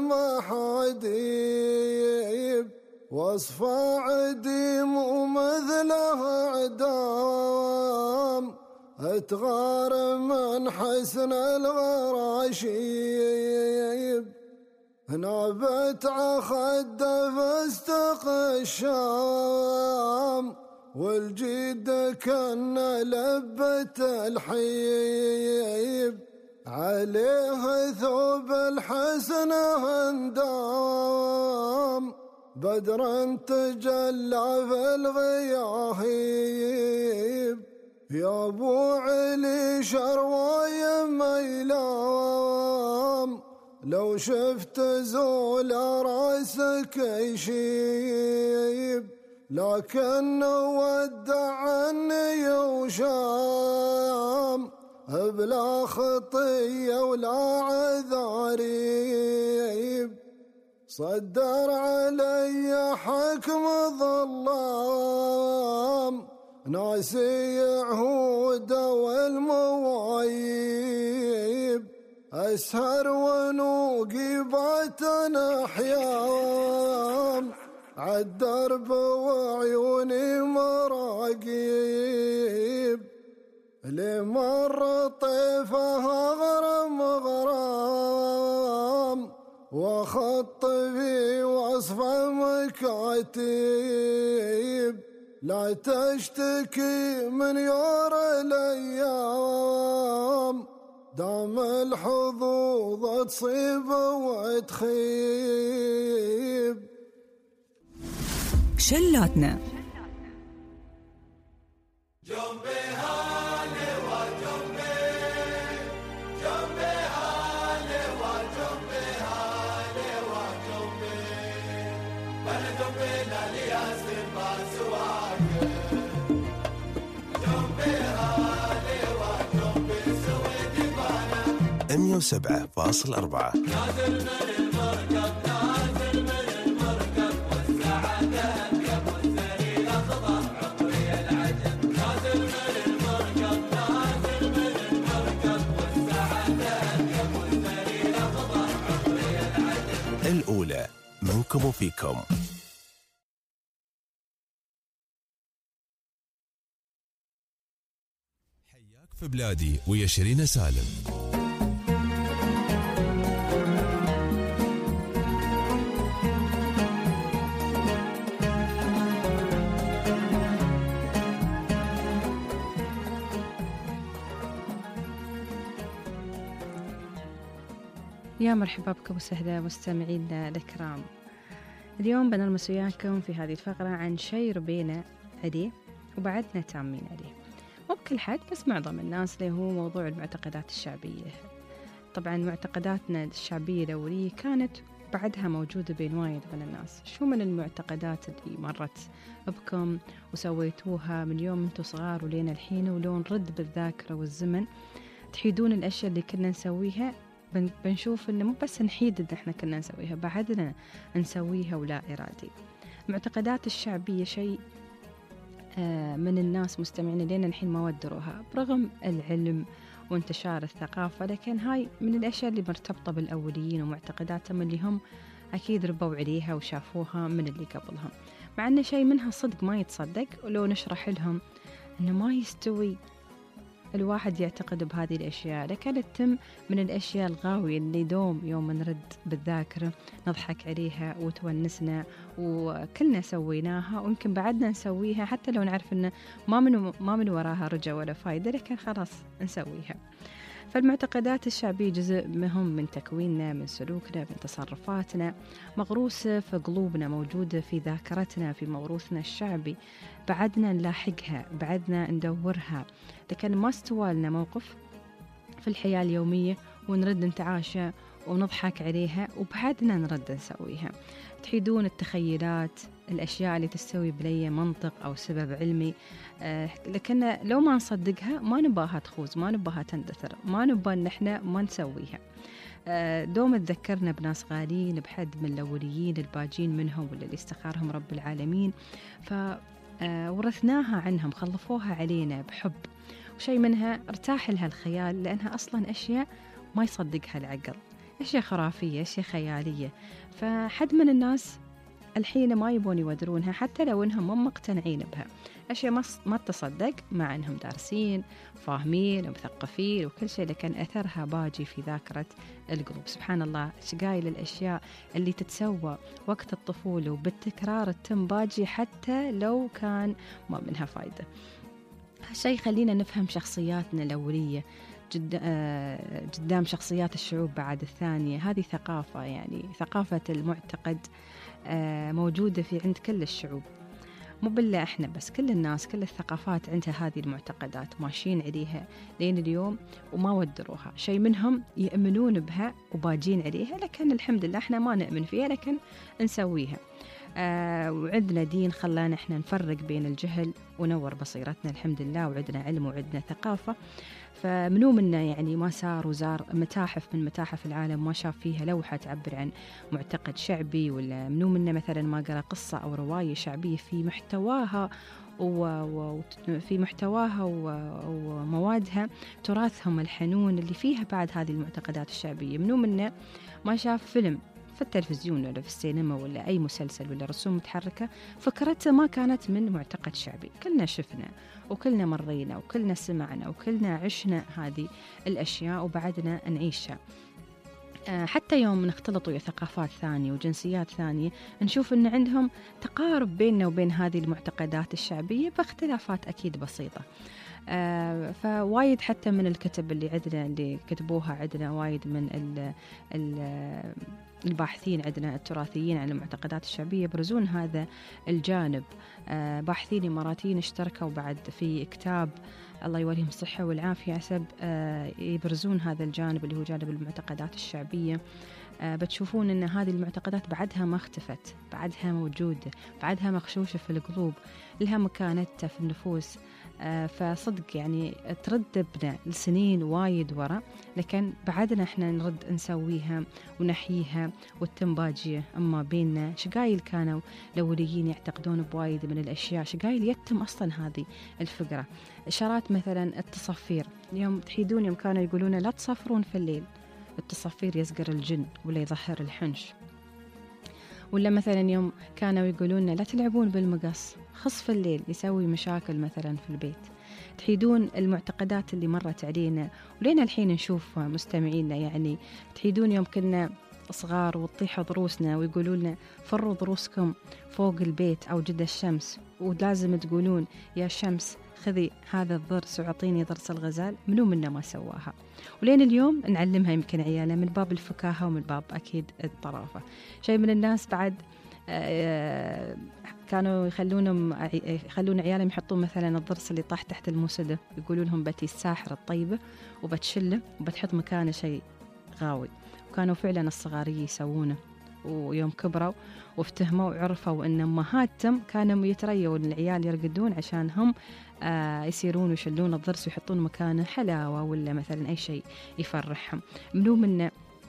المحاديب، وصفه عديم ومثله عدام، اتغار من حسن الغراشيب، نابت عخد فاستق الشام، والجيد كان لبت الحيب، عليه ثوب الحسن هندام، بدر تجلى في الغياهيب، يا ابو علي شرواي ميلام، لو شفت زول راسك يشيب، لكن ودعني وشام، بلا خطية ولا عذاريب، صدر علي حكم ظلام، ناسي يعهود والموايب، أسهر ونوقي باتنا حيام، عالدرب وعيوني مراقيب، لمر طيفه غرم غرام، وخط في وصف مكاتيب، لا تشتكي من يور الأيام، دام الحظوظ تصيب وتخيب. شلاتنا. 107.4. الأولى منكم وفيكم. حياك في بلادي ويا شيرين سالم. يا مرحبا بكم وسهلا مستمعينا الكرام. اليوم بنلمس وياكم في هذه الفقرة عن شيء ربينا عليه وبعدنا تامين عليه، مو بكل حد بس معظم الناس، اللي هو موضوع المعتقدات الشعبية. طبعا معتقداتنا الشعبية الأولية كانت بعدها موجودة بين وايد من الناس. شو من المعتقدات اللي مرت بكم وسويتوها من يوم انتو صغار ولين الحين، ولو نرد بالذاكرة والزمن تحيدون الأشياء اللي كنا نسويها، بنشوف إنه مو بس نحيد إن إحنا كنا نسويها، بعدنا نسويها ولا إرادي. المعتقدات الشعبية شيء من الناس مستمعين لين الحين ما ودروها برغم العلم وانتشار الثقافة، لكن هاي من الأشياء اللي مرتبطة بالأوليين ومعتقداتهم اللي هم أكيد ربوا عليها وشافوها من اللي قبلهم، مع أن شيء منها صدق ما يتصدق. ولو نشرح لهم أنه ما يستوي الواحد يعتقد بهذه الأشياء، لكانت تم من الأشياء الغاوية اللي دوم يوم نرد بالذاكرة نضحك عليها وتونسنا وكلنا سويناها، ويمكن بعدنا نسويها حتى لو نعرف إنه ما من وراها رجع ولا فايدة، لكن خلاص نسويها. فالمعتقدات الشعبية جزء مهم من تكويننا، من سلوكنا، من تصرفاتنا، مغروسة في قلوبنا، موجودة في ذاكرتنا، في موروثنا الشعبي، بعدنا نلاحقها، بعدنا ندورها، لكن ما استوالنا موقف في الحياة اليومية ونرد نتعاشى ونضحك عليها وبعدنا نرد نسويها. تحيدون التخيلات، الأشياء اللي تستوي بلي منطق أو سبب علمي، لكن لو ما نصدقها ما نباها تخوز، ما نباها تندثر، ما نبا إن إحنا ما نسويها. دوم تذكرنا بناس غاليين بحد من الأوليين الباجين منهم واللي استخارهم رب العالمين، فورثناها عنهم، خلفوها علينا بحب، وشيء منها ارتاح لها الخيال لأنها أصلا أشياء ما يصدقها العقل، أشياء خرافية، أشياء خيالية. فحد من الناس الحين ما يبون يودرونها حتى لو إنهم مو مقتنعين بها، أشياء ما تصدق مع إنهم دارسين فاهمين ومثقفين وكل شيء، لكن أثرها باجي في ذاكرة القلوب. سبحان الله، شقايل الأشياء اللي تتسوى وقت الطفولة وبالتكرار تتم باجي حتى لو كان ما منها فايدة. هالشيء خلينا نفهم شخصياتنا الأولية قدام شخصيات الشعوب بعد الثانية. هذه ثقافة، يعني ثقافة المعتقد موجودة في عند كل الشعوب، مو بالله إحنا بس، كل الناس، كل الثقافات عندها هذه المعتقدات ماشيين عليها لين اليوم وما ودروها. شيء منهم يؤمنون بها وباجين عليها، لكن الحمد لله إحنا ما نؤمن فيها لكن نسويها. وعندنا دين خلانا إحنا نفرق بين الجهل ونور بصيرتنا الحمد لله، وعندنا علم وعندنا ثقافة. فمنو منا يعني ما سار وزار متاحف من متاحف العالم ما شاف فيها لوحة تعبر عن معتقد شعبي، ولا منو منا مثلا ما قرأ قصة أو رواية شعبية في محتواها وموادها تراثهم الحنون اللي فيها بعد هذه المعتقدات الشعبية. منو منا ما شاف فيلم في التلفزيون ولا في السينما ولا أي مسلسل ولا رسوم متحركة فكرتها ما كانت من معتقد شعبي. كلنا شفنا وكلنا مرينا وكلنا سمعنا وكلنا عشنا هذه الأشياء وبعدنا نعيشها. حتى يوم نختلط ويا ثقافات ثانية وجنسيات ثانية نشوف أن عندهم تقارب بيننا وبين هذه المعتقدات الشعبية باختلافات أكيد بسيطة. فوايد حتى من الكتب اللي عندنا اللي كتبوها عندنا وايد من الباحثين عندنا التراثيين عن المعتقدات الشعبية يبرزون هذا الجانب. باحثين إماراتيين اشتركوا بعد في كتاب الله يوليهم الصحة والعافية عسب يبرزون هذا الجانب اللي هو جانب المعتقدات الشعبية. بتشوفون أن هذه المعتقدات بعدها ما اختفت، بعدها موجودة، بعدها مخشوشة في القلوب، لها مكانتها في النفوس. فصدق يعني تردبنا لسنين وايد وراء، لكن بعدنا احنا نرد نسويها ونحييها والتنباجية. أما بيننا شقايل كانوا الأوليين يعتقدون بوايد من الأشياء، شقايل يتم أصلا هذه الفقرة. إشارات مثلا التصفير، اليوم تحيدون يوم كانوا يقولون لا تصفرون في الليل، التصفير يزقر الجن ولا يظهر الحنش. ولا مثلا يوم كانوا يقولون لا تلعبون بالمقص، خصف الليل يسوي مشاكل مثلا في البيت. تحيدون المعتقدات اللي مرت علينا ولين الحين نشوف مستمعينا، يعني تحيدون يوم كنا صغار وتطيح ضروسنا ويقولوا لنا فروا ضروسكم فوق البيت أو جد الشمس، ولازم تقولون يا شمس خذي هذا الضرس وعطيني ضرس الغزال. منو منا ما سواها، ولين اليوم نعلمها يمكن عيالنا من باب الفكاهة ومن باب أكيد الطرافة. شيء من الناس بعد كانوا يخلون عيالهم يحطون مثلا الضرس اللي طاح تحت الموسدة، يقولون لهم بتي الساحرة الطيبة وبتشله وبتحط مكانه شيء غاوي. وكانوا فعلا الصغاري يسوونه، ويوم كبروا وافتهموا وعرفوا أن أمهاتهم كانوا يتريون العيال يرقدون عشان هم يسيرون ويشلون الضرس ويحطون مكانه حلاوة ولا مثلا أي شيء يفرحهم. منو منا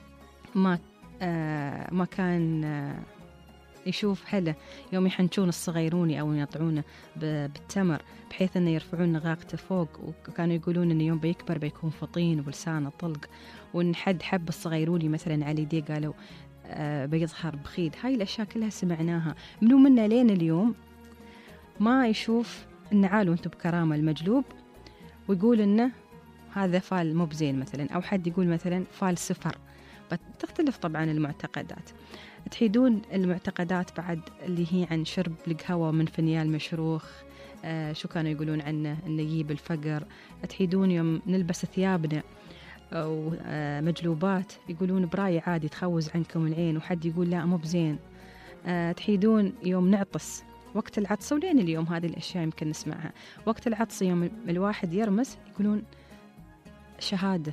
ما كان يشوف هلا يوم يحنشون الصغيروني أو ينطعونه بالتمر بحيث أنه يرفعون نغاقته فوق، وكانوا يقولون أنه يوم بيكبر بيكون فطين ولسانه طلق، وإن حد حب الصغيروني مثلا على يديه قالوا بيظهر بخيل. هاي الأشياء كلها سمعناها. منو منا لين اليوم ما يشوف إن عالوا أنتم بكرامة المجلوب ويقول إنه هذا فال مو بزين مثلا، أو حد يقول مثلا فال سفر. بتختلف طبعا المعتقدات. تحيدون المعتقدات بعد اللي هي عن شرب القهوة من فنيال مشروخ، شو كانوا يقولون عنه إنه يجيب الفقر. تحيدون يوم نلبس ثيابنا أو مجلوبات يقولون براي عادي تخوز عنكم العين، وحد يقول لا مو بزين. تحيدون يوم نعطس وقت العطس، ولين اليوم هذه الأشياء يمكن نسمعها. وقت العطس يوم الواحد يرمس يقولون شهادة،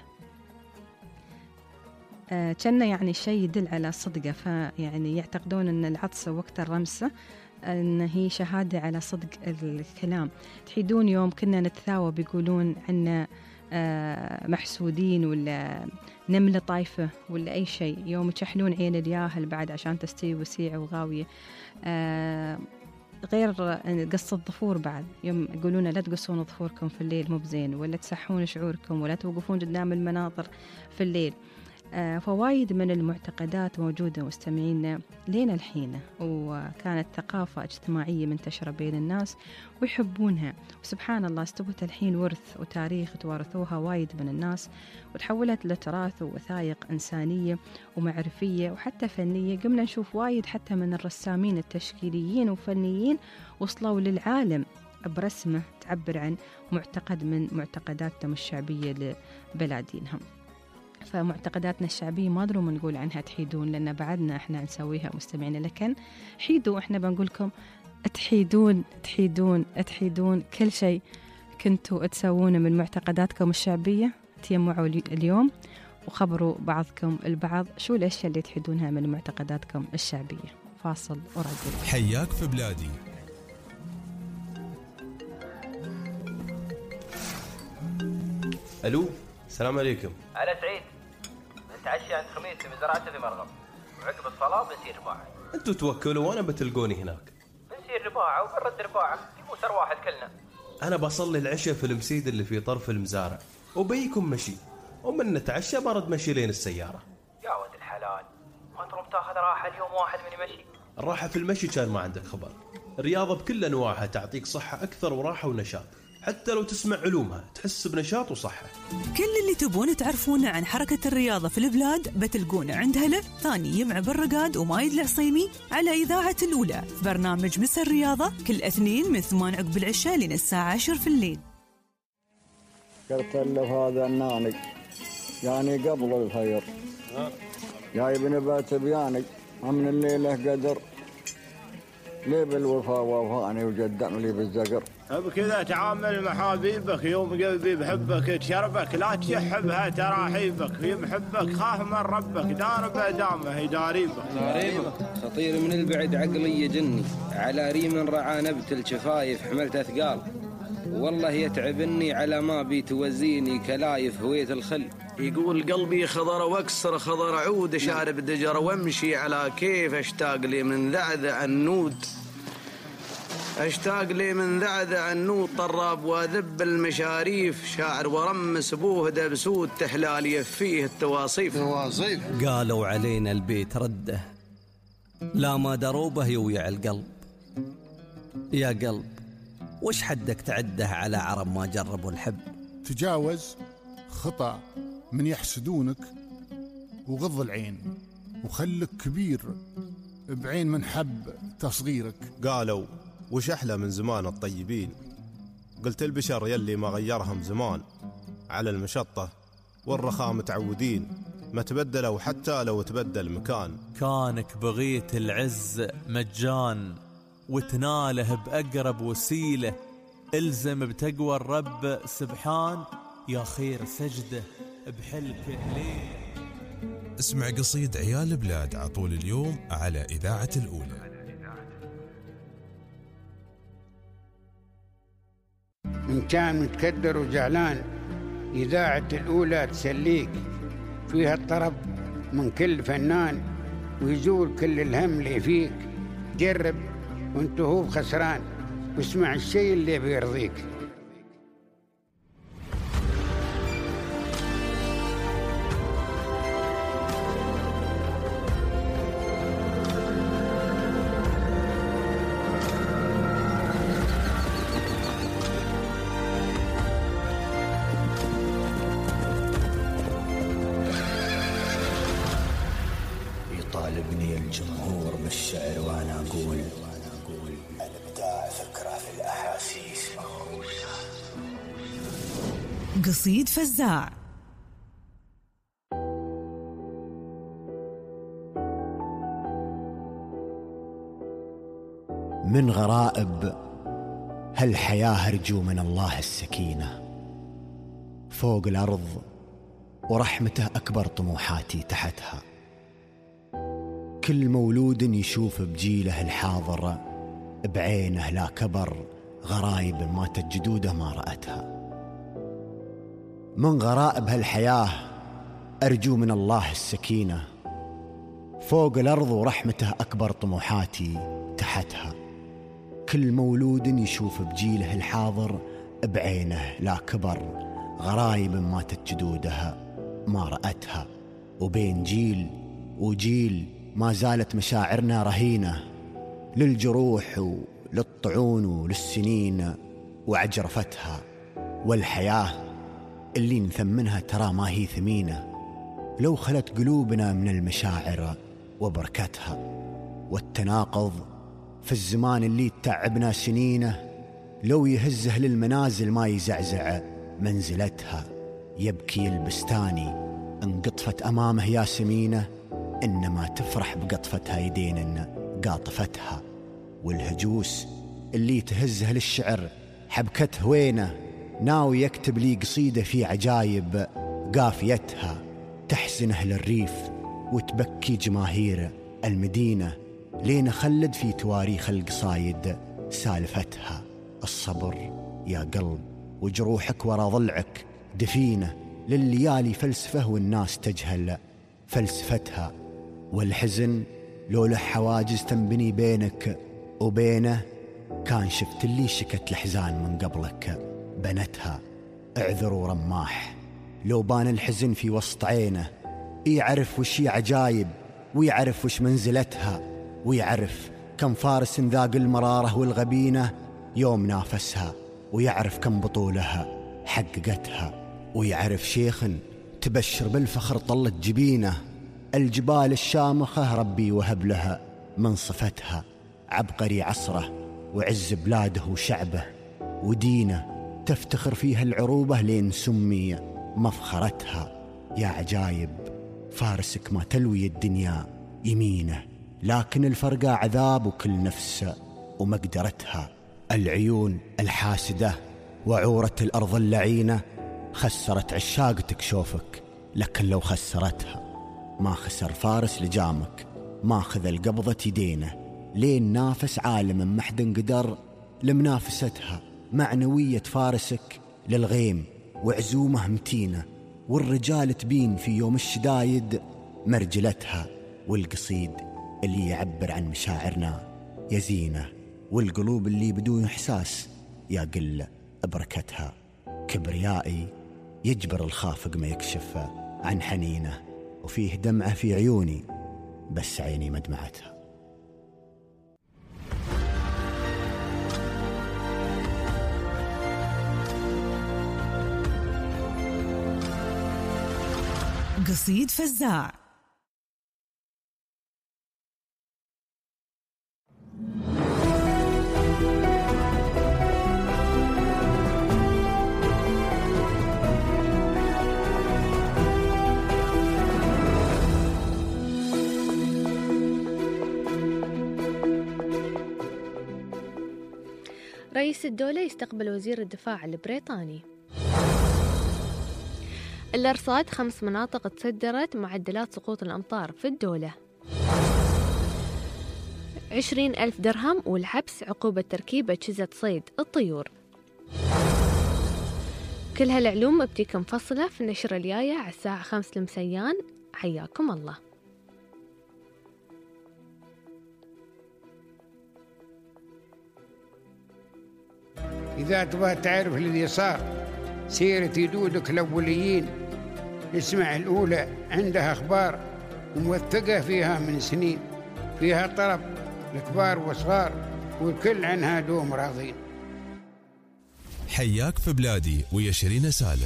كأنه يعني شيء يدل على صدقه، فيعني يعتقدون أن العطس وقت الرمسة أن هي شهادة على صدق الكلام. تحيدون يوم كنا نتثاوب يقولون عنا محسودين ولا نملة طايفة ولا أي شيء. يوم يشحلون عين الياهل بعد عشان تستوي وسيعة وغاوية. غير قص الظفور بعد يوم يقولون لا تقصون ظفوركم في الليل مو بزين، ولا تسحون شعوركم، ولا توقفون قدام المناظر في الليل. فوايد من المعتقدات موجودة مستمعينا لين الحين، وكانت ثقافة اجتماعية منتشرة بين الناس ويحبونها. وسبحان الله استوت الحين ورث وتاريخ توارثوها وايد من الناس، وتحولت لتراث ووثائق إنسانية ومعرفية وحتى فنية. قمنا نشوف وايد حتى من الرسامين التشكيليين وفنيين وصلوا للعالم برسمة تعبر عن معتقد من معتقداتهم الشعبية لبلادينهم. فمعتقداتنا الشعبية ما أدروا من نقول عنها تحيدون، لأن بعدنا إحنا نسويها مستمعين، لكن حيدوا. إحنا بنقولكم تحيدون تحيدون تحيدون كل شيء كنتوا تسوونه من معتقداتكم الشعبية. تجمعوا اليوم وخبروا بعضكم البعض شو الأشياء اللي تحيدونها من معتقداتكم الشعبية. فاصل ورجل. حياك في بلادي. ألو، السلام عليكم. على سعيد، نتعشى عند خميس في مزرعته في مرغب، وعقب الصلاة بنسير رباعة. أنتوا توكلوا وأنا بتلقوني هناك. بنسير رباعة وبنرد رباعة في موسر واحد كلنا. أنا بصلي العشاء في المسيد اللي في طرف المزارع، وبيكم مشي، ومن نتعشى برد مشي لين السيارة. يا ولد الحلال، ما تروم تاخذ راحة اليوم واحد من يمشي؟ الراحة في المشي كان ما عندك خبر. الرياضة بكل أنواعها تعطيك صحة أكثر وراحة ونشاط، حتى لو تسمع علومها تحس بنشاط وصحة. كل اللي تبون تعرفونه عن حركة الرياضة في البلاد بتلقونه عند هلا ثاني يمع بالرقاد ومايد العصيمي على إذاعة الأولى في برنامج مس الرياضة كل اثنين من 8 عقب العشاء لين الساعة 10 في الليل. قلت له هذا الناني يعني قبل الخير يا ابن بات بياني من الليلة قدر ليه بالوفا وفاني وجدعني لي بالزقر. بكذا تعامل مع حبيبك، يوم قلبي بحبك تشربك، لا تشح بها تراحيبك، في محبك خاف من ربك، دار بدامه يداريبك. خطير من البعد عقلي يجني، على ريم رعى نبت الشفايف حملت اثقال، والله يتعبني على ما بيتوزيني كلايف هوية الخل. يقول قلبي خضر واكسر خضر عود، شارب دجر وامشي على كيف، اشتاق لي من ذعذع النود، اشتاق لي من ذعذع النود، طراب واذب المشاريف، شاعر ورمس بوه دبسود، تحلالي فيه التواصيف. قالوا علينا البيت رده، لا ما دروبه يويع القلب. يا قلب وش حدك تعده على عرب ما جربوا الحب؟ تجاوز خطأ من يحسدونك وغض العين، وخلك كبير بعين من حب تصغيرك. قالوا وش أحلى من زمان الطيبين، قلت البشر يلي ما غيرهم زمان، على المشطة والرخاء متعودين، ما تبدلوا حتى لو تبدل مكان. كانك بغيت العز مجان، وتناله بأقرب وسيلة، الزم بتقوى الرب سبحان، يا خير سجده بحلك ليه. اسمع قصيد عيال بلاد عطول اليوم على إذاعة الأولى. إن كان متكدر وزعلان، إذاعة الأولى تسليك، فيها الطرب من كل فنان، ويزول كل الهم اللي فيك. جرب وانت هو خسران، واسمع الشيء اللي بيرضيك. يطالبني الجمهور بالشعر وانا اقول الابداع فكره في الاحاسيس. قصيد فزاع. من غرائب هالحياة أرجو من الله السكينة، فوق الأرض ورحمته أكبر طموحاتي تحتها. كل مولود يشوف بجيله الحاضر بعينه لا كبر، غرايب ماتت جدوده ما رأتها. من غرائب هالحياة أرجو من الله السكينة، فوق الأرض ورحمته أكبر طموحاتي تحتها. كل مولود يشوف بجيله الحاضر بعينه لا كبر، غرايب ماتت جدودها ما رأتها. وبين جيل وجيل ما زالت مشاعرنا رهينة للجروح وللطعون وللسنين وعجرفتها. والحياة اللي نثمنها ترى ما هي ثمينة لو خلت قلوبنا من المشاعر وبركتها. والتناقض في الزمان اللي تعبنا سنينه لو يهزه للمنازل ما يزعزع منزلتها. يبكي البستاني ان قطفت امامه ياسمينه، انما تفرح بقطفتها يدين قاطفتها. والهجوس اللي تهزه للشعر حبكته وينه، ناوي يكتب لي قصيدة في عجايب قافيتها. تحزنه للريف وتبكي جماهير المدينة، لين خلد في تواريخ القصايد سالفتها. الصبر يا قلب وجروحك ورا ضلعك دفينة، لليالي فلسفة والناس تجهل فلسفتها. والحزن لو له حواجز تنبني بينك وبينه، كان شفت اللي شكت الحزان من قبلك بنتها. اعذروا رماح لو بان الحزن في وسط عينه، يعرف وش عجايب ويعرف وش منزلتها، ويعرف كم فارس ذاق المرارة والغبينة يوم نافسها، ويعرف كم بطولها حققتها. ويعرف شيخ تبشر بالفخر طلت جبينه، الجبال الشامخة ربي وهب لها من صفتها. عبقري عصره وعز بلاده وشعبه ودينه، تفتخر فيها العروبة لين سمي مفخرتها. يا عجايب فارسك ما تلوي الدنيا يمينه، لكن الفرقة عذاب وكل نفس ومقدرتها. العيون الحاسدة وعورة الأرض اللعينة خسرت عشاقتك شوفك، لكن لو خسرتها ما خسر فارس لجامك. ماخذ القبضة يدينه لين نافس عالم محد قدر لمنافستها. معنوية فارسك للغيم وعزومه متينة، والرجال تبين في يوم الشدايد مرجلتها. والقصيد اللي يعبر عن مشاعرنا يا زينة، والقلوب اللي بدون إحساس يا قل بركتها. كبريائي يجبر الخافق ما يكشف عن حنينه، وفيه دمعة في عيوني بس عيني ما دمعتها. قصيد فزاع. رئيس الدولة يستقبل وزير الدفاع البريطاني. الأرصاد 5 مناطق تصدرت معدلات سقوط الأمطار في الدولة. 20,000 درهم والحبس عقوبة تركيبة شزة صيد الطيور. كل هالعلوم بتيكم مفصلة في النشرة الجاية على الساعة 5 المسيان. حياكم الله. إذا تبغى تعرف الذي صار سيرة جدودك الأوليين اسمع الأولى، عندها أخبار وموثقة فيها من سنين، فيها طرب الكبار والصغار والكل عنها دوم راضين. حياك في بلادي ويا شيرين سالم.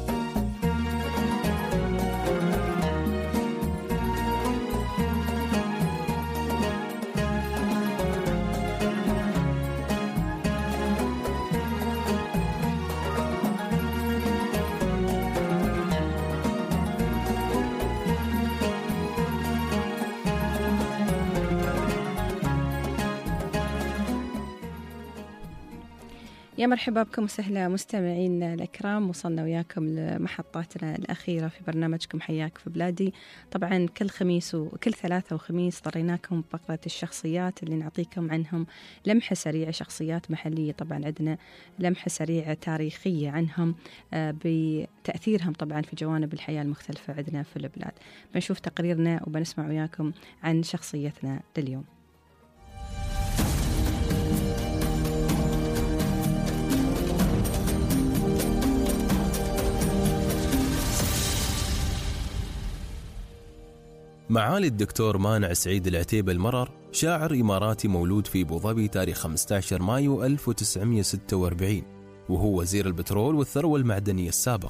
يا مرحبا بكم وسهلا مستمعين الأكرام. وصلنا وياكم لمحطاتنا الأخيرة في برنامجكم حياك في بلادي. طبعا كل خميس وكل ثلاثة وخميس طريناكم بفقرة الشخصيات اللي نعطيكم عنهم لمحة سريعة، شخصيات محلية طبعا عندنا لمحة سريعة تاريخية عنهم بتأثيرهم طبعا في جوانب الحياة المختلفة عندنا في البلاد. بنشوف تقريرنا وبنسمع وياكم عن شخصيتنا لليوم. معالي الدكتور مانع سعيد العتيبة المرر، شاعر إماراتي مولود في أبو ظبي تاريخ 15 مايو 1946، وهو وزير البترول والثروة المعدنية السابق.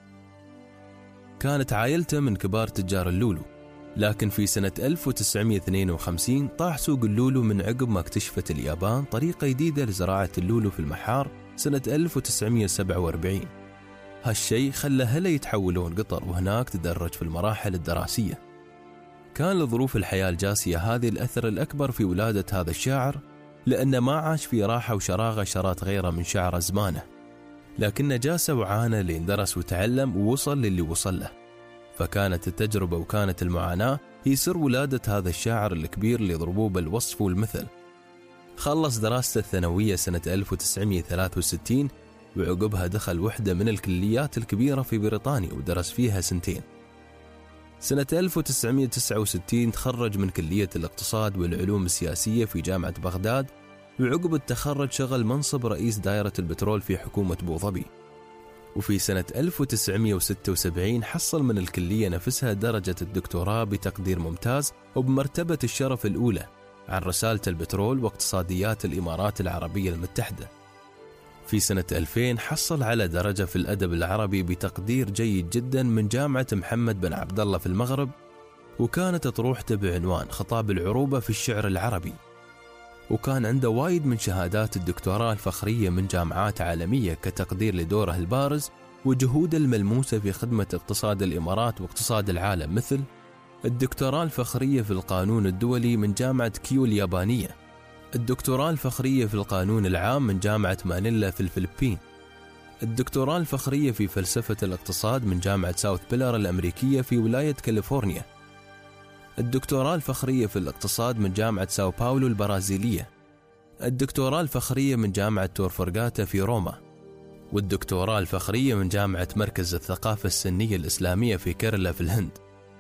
كانت عائلته من كبار تجار اللولو، لكن في سنة 1952 طاح سوق اللولو من عقب ما اكتشفت اليابان طريقة جديدة لزراعة اللولو في المحار سنة 1947. هالشيء خلى أهله يتحولون قطر، وهناك تدرج في المراحل الدراسية. كان لظروف الحياة الجاسية هذه الأثر الأكبر في ولادة هذا الشاعر، لأنه ما عاش في راحة وشراغة شرات غيره من شعر زمانه، لكنه جاس وعانى لين درس وتعلم ووصل للي وصل له. فكانت التجربة وكانت المعاناة هي سر ولادة هذا الشاعر الكبير اللي ضربوه بالوصف والمثل. خلص دراسته الثانوية سنة 1963، وعقبها دخل وحدة من الكليات الكبيرة في بريطانيا ودرس فيها 2 سنين. سنة 1969 تخرج من كلية الاقتصاد والعلوم السياسية في جامعة بغداد، وعقب التخرج شغل منصب رئيس دائرة البترول في حكومة أبو ظبي. وفي سنة 1976 حصل من الكلية نفسها درجة الدكتوراه بتقدير ممتاز وبمرتبة الشرف الأولى عن رسالة البترول واقتصاديات الإمارات العربية المتحدة. في سنة 2000 حصل على درجة في الأدب العربي بتقدير جيد جدا من جامعة محمد بن عبد الله في المغرب، وكانت طروحته بعنوان خطاب العروبة في الشعر العربي. وكان عنده وايد من شهادات الدكتوراه الفخرية من جامعات عالمية كتقدير لدوره البارز وجهوده الملموسة في خدمة اقتصاد الإمارات واقتصاد العالم، مثل الدكتوراه الفخرية في القانون الدولي من جامعة كيو اليابانية، الدكتوراه الفخرية في القانون العام من جامعة مانيلا في الفلبين، الدكتوراه الفخرية في فلسفة الاقتصاد من جامعة ساوث بيلر الأمريكية في ولاية كاليفورنيا، الدكتوراه الفخرية في الاقتصاد من جامعة ساو باولو البرازيلية، الدكتوراه الفخرية من جامعة تور فرغاتا في روما، والدكتوراه الفخرية من جامعة مركز الثقافة السنية الإسلامية في كيرلا في الهند.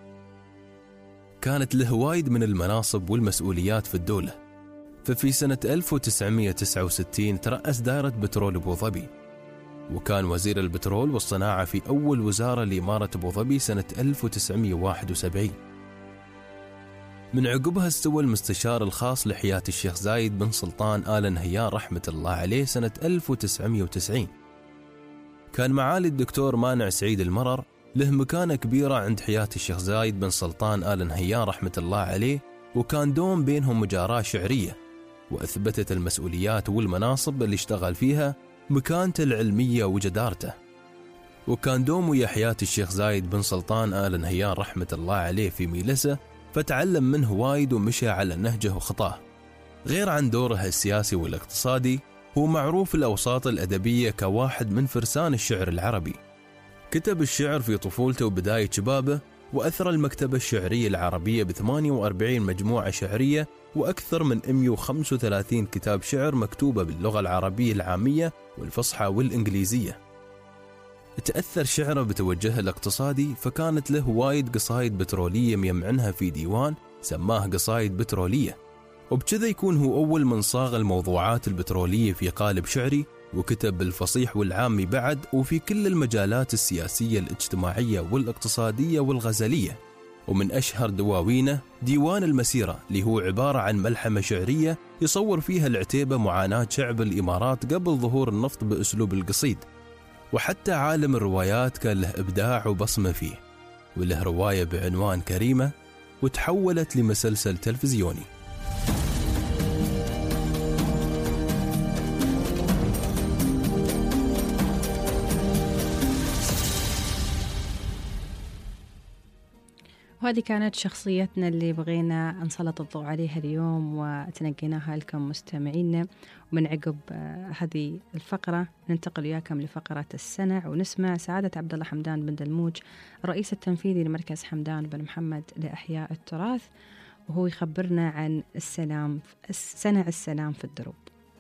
كانت له وايد من المناصب والمسؤوليات في الدولة، ففي سنة 1969 ترأس دائرة بترول أبو ظبي، وكان وزير البترول والصناعة في أول وزارة لإمارة أبو ظبي سنة 1971. من عقبها استوى المستشار الخاص لحياة الشيخ زايد بن سلطان آل نهيان رحمة الله عليه سنة 1990. كان معالي الدكتور مانع سعيد المرر له مكانة كبيرة عند حياة الشيخ زايد بن سلطان آل نهيان رحمة الله عليه، وكان دوم بينهم مجاراة شعرية، وأثبتت المسؤوليات والمناصب اللي اشتغل فيها مكانته العلمية وجدارته. وكان دوم ويا حياة الشيخ زايد بن سلطان آل نهيان رحمة الله عليه في ميلسة، فتعلم منه وايد ومشى على نهجه وخطاه. غير عن دوره السياسي والاقتصادي، هو معروف الأوساط الأدبية كواحد من فرسان الشعر العربي. كتب الشعر في طفولته وبداية شبابه، وأثر المكتبة الشعرية العربية ب48 مجموعة شعرية وأكثر من 135 كتاب شعر مكتوبة باللغة العربية العامية والفصحى والإنجليزية. تأثر شعره بتوجهه الاقتصادي، فكانت له وايد قصايد بترولية يمعنها في ديوان سماه قصايد بترولية، وبكذا يكون هو أول من صاغ الموضوعات البترولية في قالب شعري، وكتب بالفصيح والعامي بعد، وفي كل المجالات السياسية الاجتماعية والاقتصادية والغزلية. ومن أشهر دواوينه ديوان المسيرة، اللي هو عبارة عن ملحمة شعرية يصور فيها العتيبة معاناة شعب الإمارات قبل ظهور النفط بأسلوب القصيد. وحتى عالم الروايات كان له إبداع وبصمة فيه، وله رواية بعنوان كريمة وتحولت لمسلسل تلفزيوني. وهذه كانت شخصيتنا اللي بغينا نسلط الضوء عليها اليوم وتنقيناها لكم مستمعينا. ومن عقب هذه الفقرة ننتقل وياكم لفقرة السنع، ونسمع سعادة عبد الله حمدان بن دلموج الرئيس التنفيذي لمركز حمدان بن محمد لإحياء التراث، وهو يخبرنا عن سنع السلام في الدروب.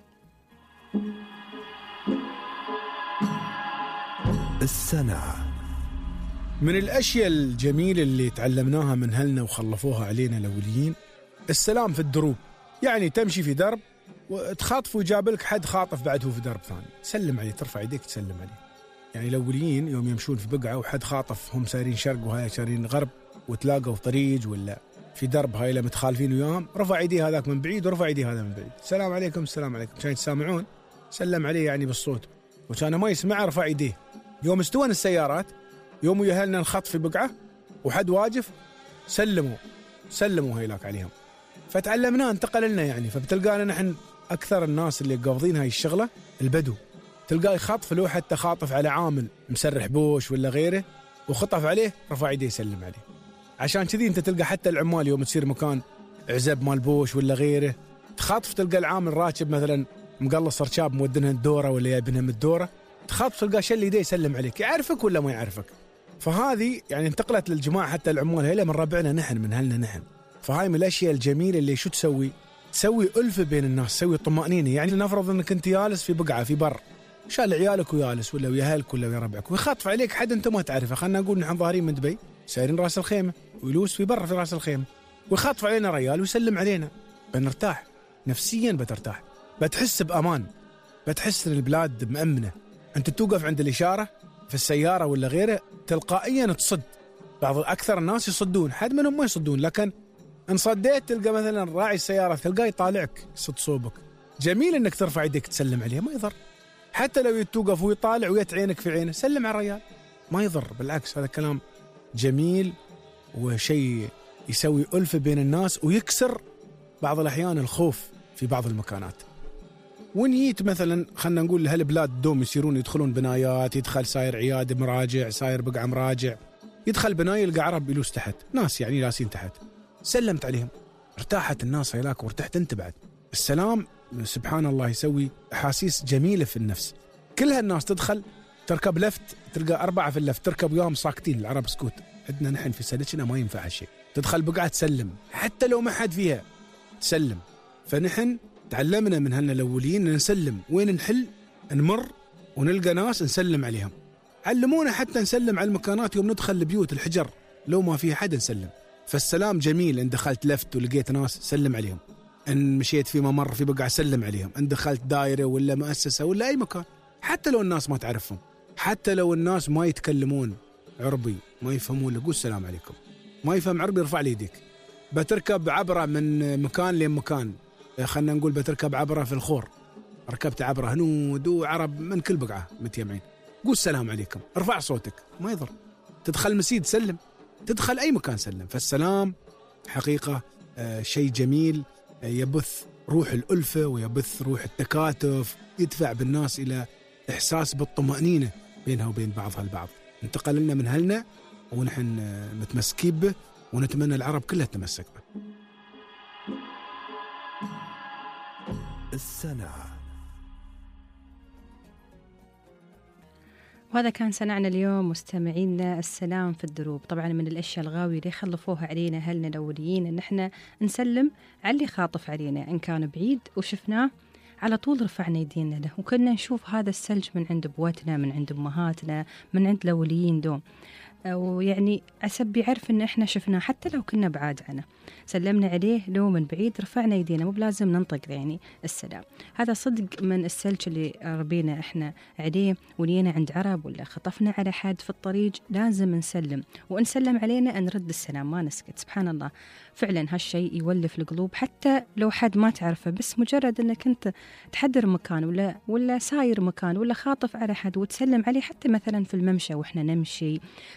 السنع من الأشياء الجميلة اللي تعلمناها من أهلنا وخلفوها علينا الأوليين السلام في الدروب. يعني تمشي في درب وتخاطف ويجابلك حد خاطف بعده في درب ثاني، سلم عليه، ترفع يديك تسلم عليه. يعني الأوليين يوم يمشون في بقعة وحد خاطف، هم سارين شرق وهاي سارين غرب، وتلاقوا في طريق ولا في درب هاي اللي متخالفين وياهم، رفع يديه هذاك من بعيد ورفع يديه هذا من بعيد، السلام عليكم السلام عليكم، كانوا يتسامعون، سلم عليه يعني بالصوت، وكان ما يسمع رفع يديه. يوم استوان السيارات، يوم ويا أهلنا نخط في بقعة وحد واجف، سلموا هيلاك عليهم، فتعلمناه انتقل لنا يعني. فبتلقانا نحن أكثر الناس اللي قابضين هاي الشغلة البدو، تلقاه يخطف لو حتى خاطف على عامل مسرح بوش ولا غيره وخطف عليه رفع يديه يسلم عليه. عشان كذي انت تلقى حتى العمال يوم تصير مكان عزب مال بوش ولا غيره تخاطف، تلقى العامل راكب مثلا مقلص رشاب مودنها الدورة ولا جايبنها من الدورة، تخاطف تلقاه شل يديه يسلم عليك، يعرفك ولا ما يعرفك. فهذه يعني انتقلت للجماعة حتى العمال هيلا من ربعنا نحن، من أهلنا نحن. فهاي من الأشياء الجميلة اللي شو تسوي ألفة بين الناس، تسوي طمأنينة. يعني نفرض أنك أنت جالس في بقعة في بر، شال عيالك ويالس ولا ويا أهلك ولا ويا ربعك، ويخطف عليك حد أنت ما تعرفه. خلنا نقول نحن ظاهرين من دبي سايرين راس الخيمة، ويلوس في بر في راس الخيمة، ويخطف علينا ريال ويسلم علينا، بنرتاح نفسيا، بترتاح، بتحس بأمان، بتحس إن البلاد مأمنة. أنت توقف عند الإشارة في السيارة ولا غيره تلقائيا تصد. بعض أكثر الناس يصدون، حد منهم ما يصدون، لكن إن صديت تلقى مثلا راعي السيارة تلقاه يطالعك يصد صوبك. جميل إنك ترفع يدك تسلم عليه، ما يضر. حتى لو يتوقف ويطالع ويت عينك في عينه سلم على الرجال، ما يضر، بالعكس هذا كلام جميل وشيء يسوي ألفة بين الناس ويكسر بعض الأحيان الخوف في بعض المكانات. ونيت مثلا خلنا نقول لهالبلاد دوم يصيرون يدخلون بنايات، يدخل ساير عيادة مراجع، ساير بقعة مراجع، يدخل بناية يلقى عرب يلوس تحت، ناس يعني لاسين تحت، سلمت عليهم، ارتاحت الناس هيلاك وارتحت انت بعد. السلام سبحان الله يسوي أحاسيس جميلة في النفس. كل هالناس تدخل تركب لفت، تلقى 4 في اللفت تركب وياهم ساكتين، العرب سكوت. عندنا نحن في سلتنا ما ينفع هالشيء، تدخل بقعة تسلم حتى لو ما حد فيها تسلم. فنحن تعلمنا من هالنا الأولين نسلم، وين نحل نمر ونلقى ناس نسلم عليهم. علمونا حتى نسلم على المكانات يوم ندخل البيوت الحجر لو ما في حد نسلم. فالسلام جميل، إن دخلت لفت ولقيت ناس سلم عليهم، إن مشيت في ممر في بقعة سلم عليهم، إن دخلت دائرة ولا مؤسسة ولا أي مكان، حتى لو الناس ما تعرفهم، حتى لو الناس ما يتكلمون عربي ما يفهمون، قول السلام عليكم. ما يفهم عربي ارفع لي يديك. بتركب عبرة من مكان لمكان، خلنا نقول بتركب عبرة في الخور، ركبت عبرة هنود وعرب من كل بقعة متجمعين، قول السلام عليكم، ارفع صوتك ما يضر. تدخل مسجد سلم، تدخل أي مكان سلم. فالسلام حقيقة شيء جميل، يبث روح الألفة ويبث روح التكاتف، يدفع بالناس إلى إحساس بالطمأنينة بينها وبين بعضها البعض. انتقل لنا من هلنا ونحن متمسكين به، ونتمنى العرب كلها تتمسك به. السنة. وهذا كان سنعنا اليوم مستمعينا، السلام في الدروب. طبعا من الأشياء الغاوية اللي خلفوها علينا أهلنا الأوليين إن احنا نسلم على اللي خاطف علينا، إن كان بعيد وشفناه على طول رفعنا يدينا له، وكنا نشوف هذا السلج من عند بواتنا، من عند أمهاتنا، من عند الأوليين دوم، ويعني عسب يعرف إن إحنا شفناه حتى لو كنا بعاد عنه، سلمنا عليه لو من بعيد رفعنا يدينا، مو بلازم ننطق يعني السلام. هذا صدق من السلج اللي ربينا إحنا عليه، ولينا عند عرب ولا خطفنا على حد في الطريق لازم نسلم، ونسلم علينا نرد السلام ما نسكت. سبحان الله، فعلا هالشيء يولف القلوب حتى لو حد ما تعرفه، بس مجرد أنك أنت تحضر مكان ولا ساير مكان ولا خاطف على حد وتسلم عليه، حتى مثلا في الممشى وإحنا نمشي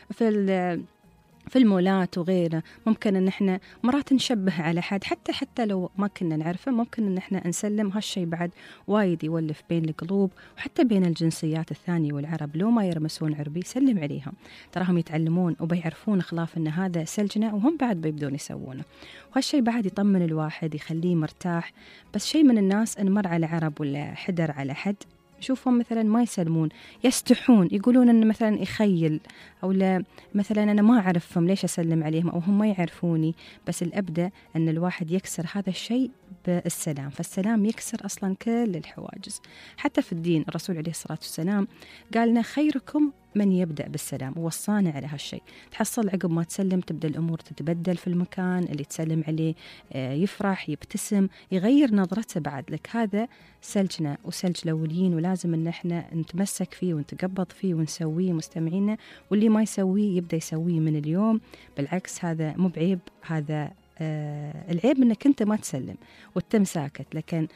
في المولات وغيره، ممكن ان احنا مرات نشبه على حد حتى لو ما كنا نعرفه، ممكن ان احنا نسلم. هالشيء بعد وايد يولف بين القلوب، وحتى بين الجنسيات الثانية والعرب لو ما يرمسون عربي سلم عليهم، تراهم يتعلمون وبيعرفون خلاف ان هذا سلجنا، وهم بعد بيبدون يسوونه. وهالشيء بعد يطمن الواحد يخليه مرتاح. بس شيء من الناس ان مر على عرب ولا حدر على حد شوفهم مثلا ما يسلمون، يستحون، يقولون أن مثلا يخيل، أو لا مثلا أنا ما أعرفهم ليش أسلم عليهم، أو هم ما يعرفوني. بس الأبدأ أن الواحد يكسر هذا الشيء بالسلام، فالسلام يكسر أصلا كل الحواجز. حتى في الدين الرسول عليه الصلاة والسلام قالنا خيركم من يبدأ بالسلام، ووصانا على هالشيء. تحصل عقب ما تسلم تبدأ الأمور تتبدل في المكان اللي تسلم عليه، يفرح يبتسم يغير نظرته بعد لك. هذا سلجنا وسلج الأولين، ولازم إن احنا نتمسك فيه ونتقبض فيه ونسويه مستمعينا. واللي ما يسويه يبدأ يسويه من اليوم. بالعكس هذا مو بعيب، هذا العيب انك انت ما تسلم وتتم ساكت. لكن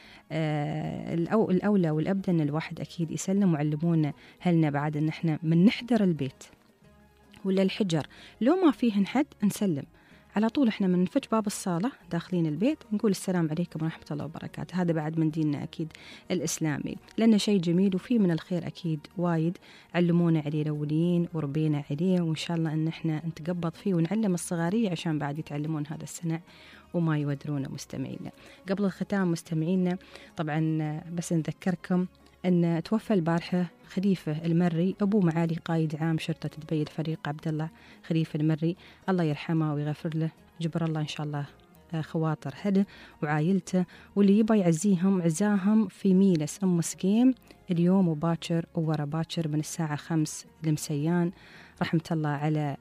الاولى والابدى ان الواحد اكيد يسلم. وعلمونا هلنا بعد ان احنا من نحضر البيت ولا الحجر لو ما فيهن حد نسلم على طول. احنا من نفتح باب الصالة داخلين البيت نقول السلام عليكم ورحمة الله وبركاته. هذا بعد من ديننا أكيد الإسلامي، لأنه شيء جميل وفيه من الخير أكيد وايد. علمونا عليه الأولين وربينا عليه، وإن شاء الله أن احنا نتقبض فيه ونعلم الصغارية عشان بعد يتعلمون هذا السنة وما يودرونه مستمعينا. قبل الختام مستمعينا طبعا بس نذكركم أن توفى البارحة خليفة المري أبو معالي قائد عام شرطة دبي الفريق عبد الله خليفة المري، الله يرحمه ويغفر له، جبر الله إن شاء الله خواطر هده وعائلته، واللي يبغى يعزيهم عزاهم في ميلس أم سكيم اليوم وباكر وورا باكر من الساعة 5 لمسيان. رحمة الله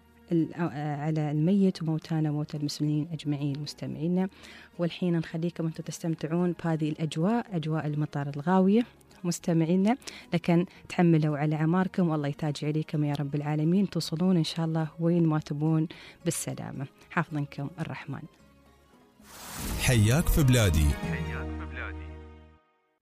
على الميت وموتانا وموتى المسلمين أجمعين مستمعينا. والحين نخليكم أنتم تستمتعون بهذه الأجواء، أجواء المطار الغاوية مستمعينا، لكن تحملوا على عماركم والله يتاج عليكم يا رب العالمين، توصلون إن شاء الله وين ما تبون بالسلامة. حافظنكم الرحمن. حياك في بلادي.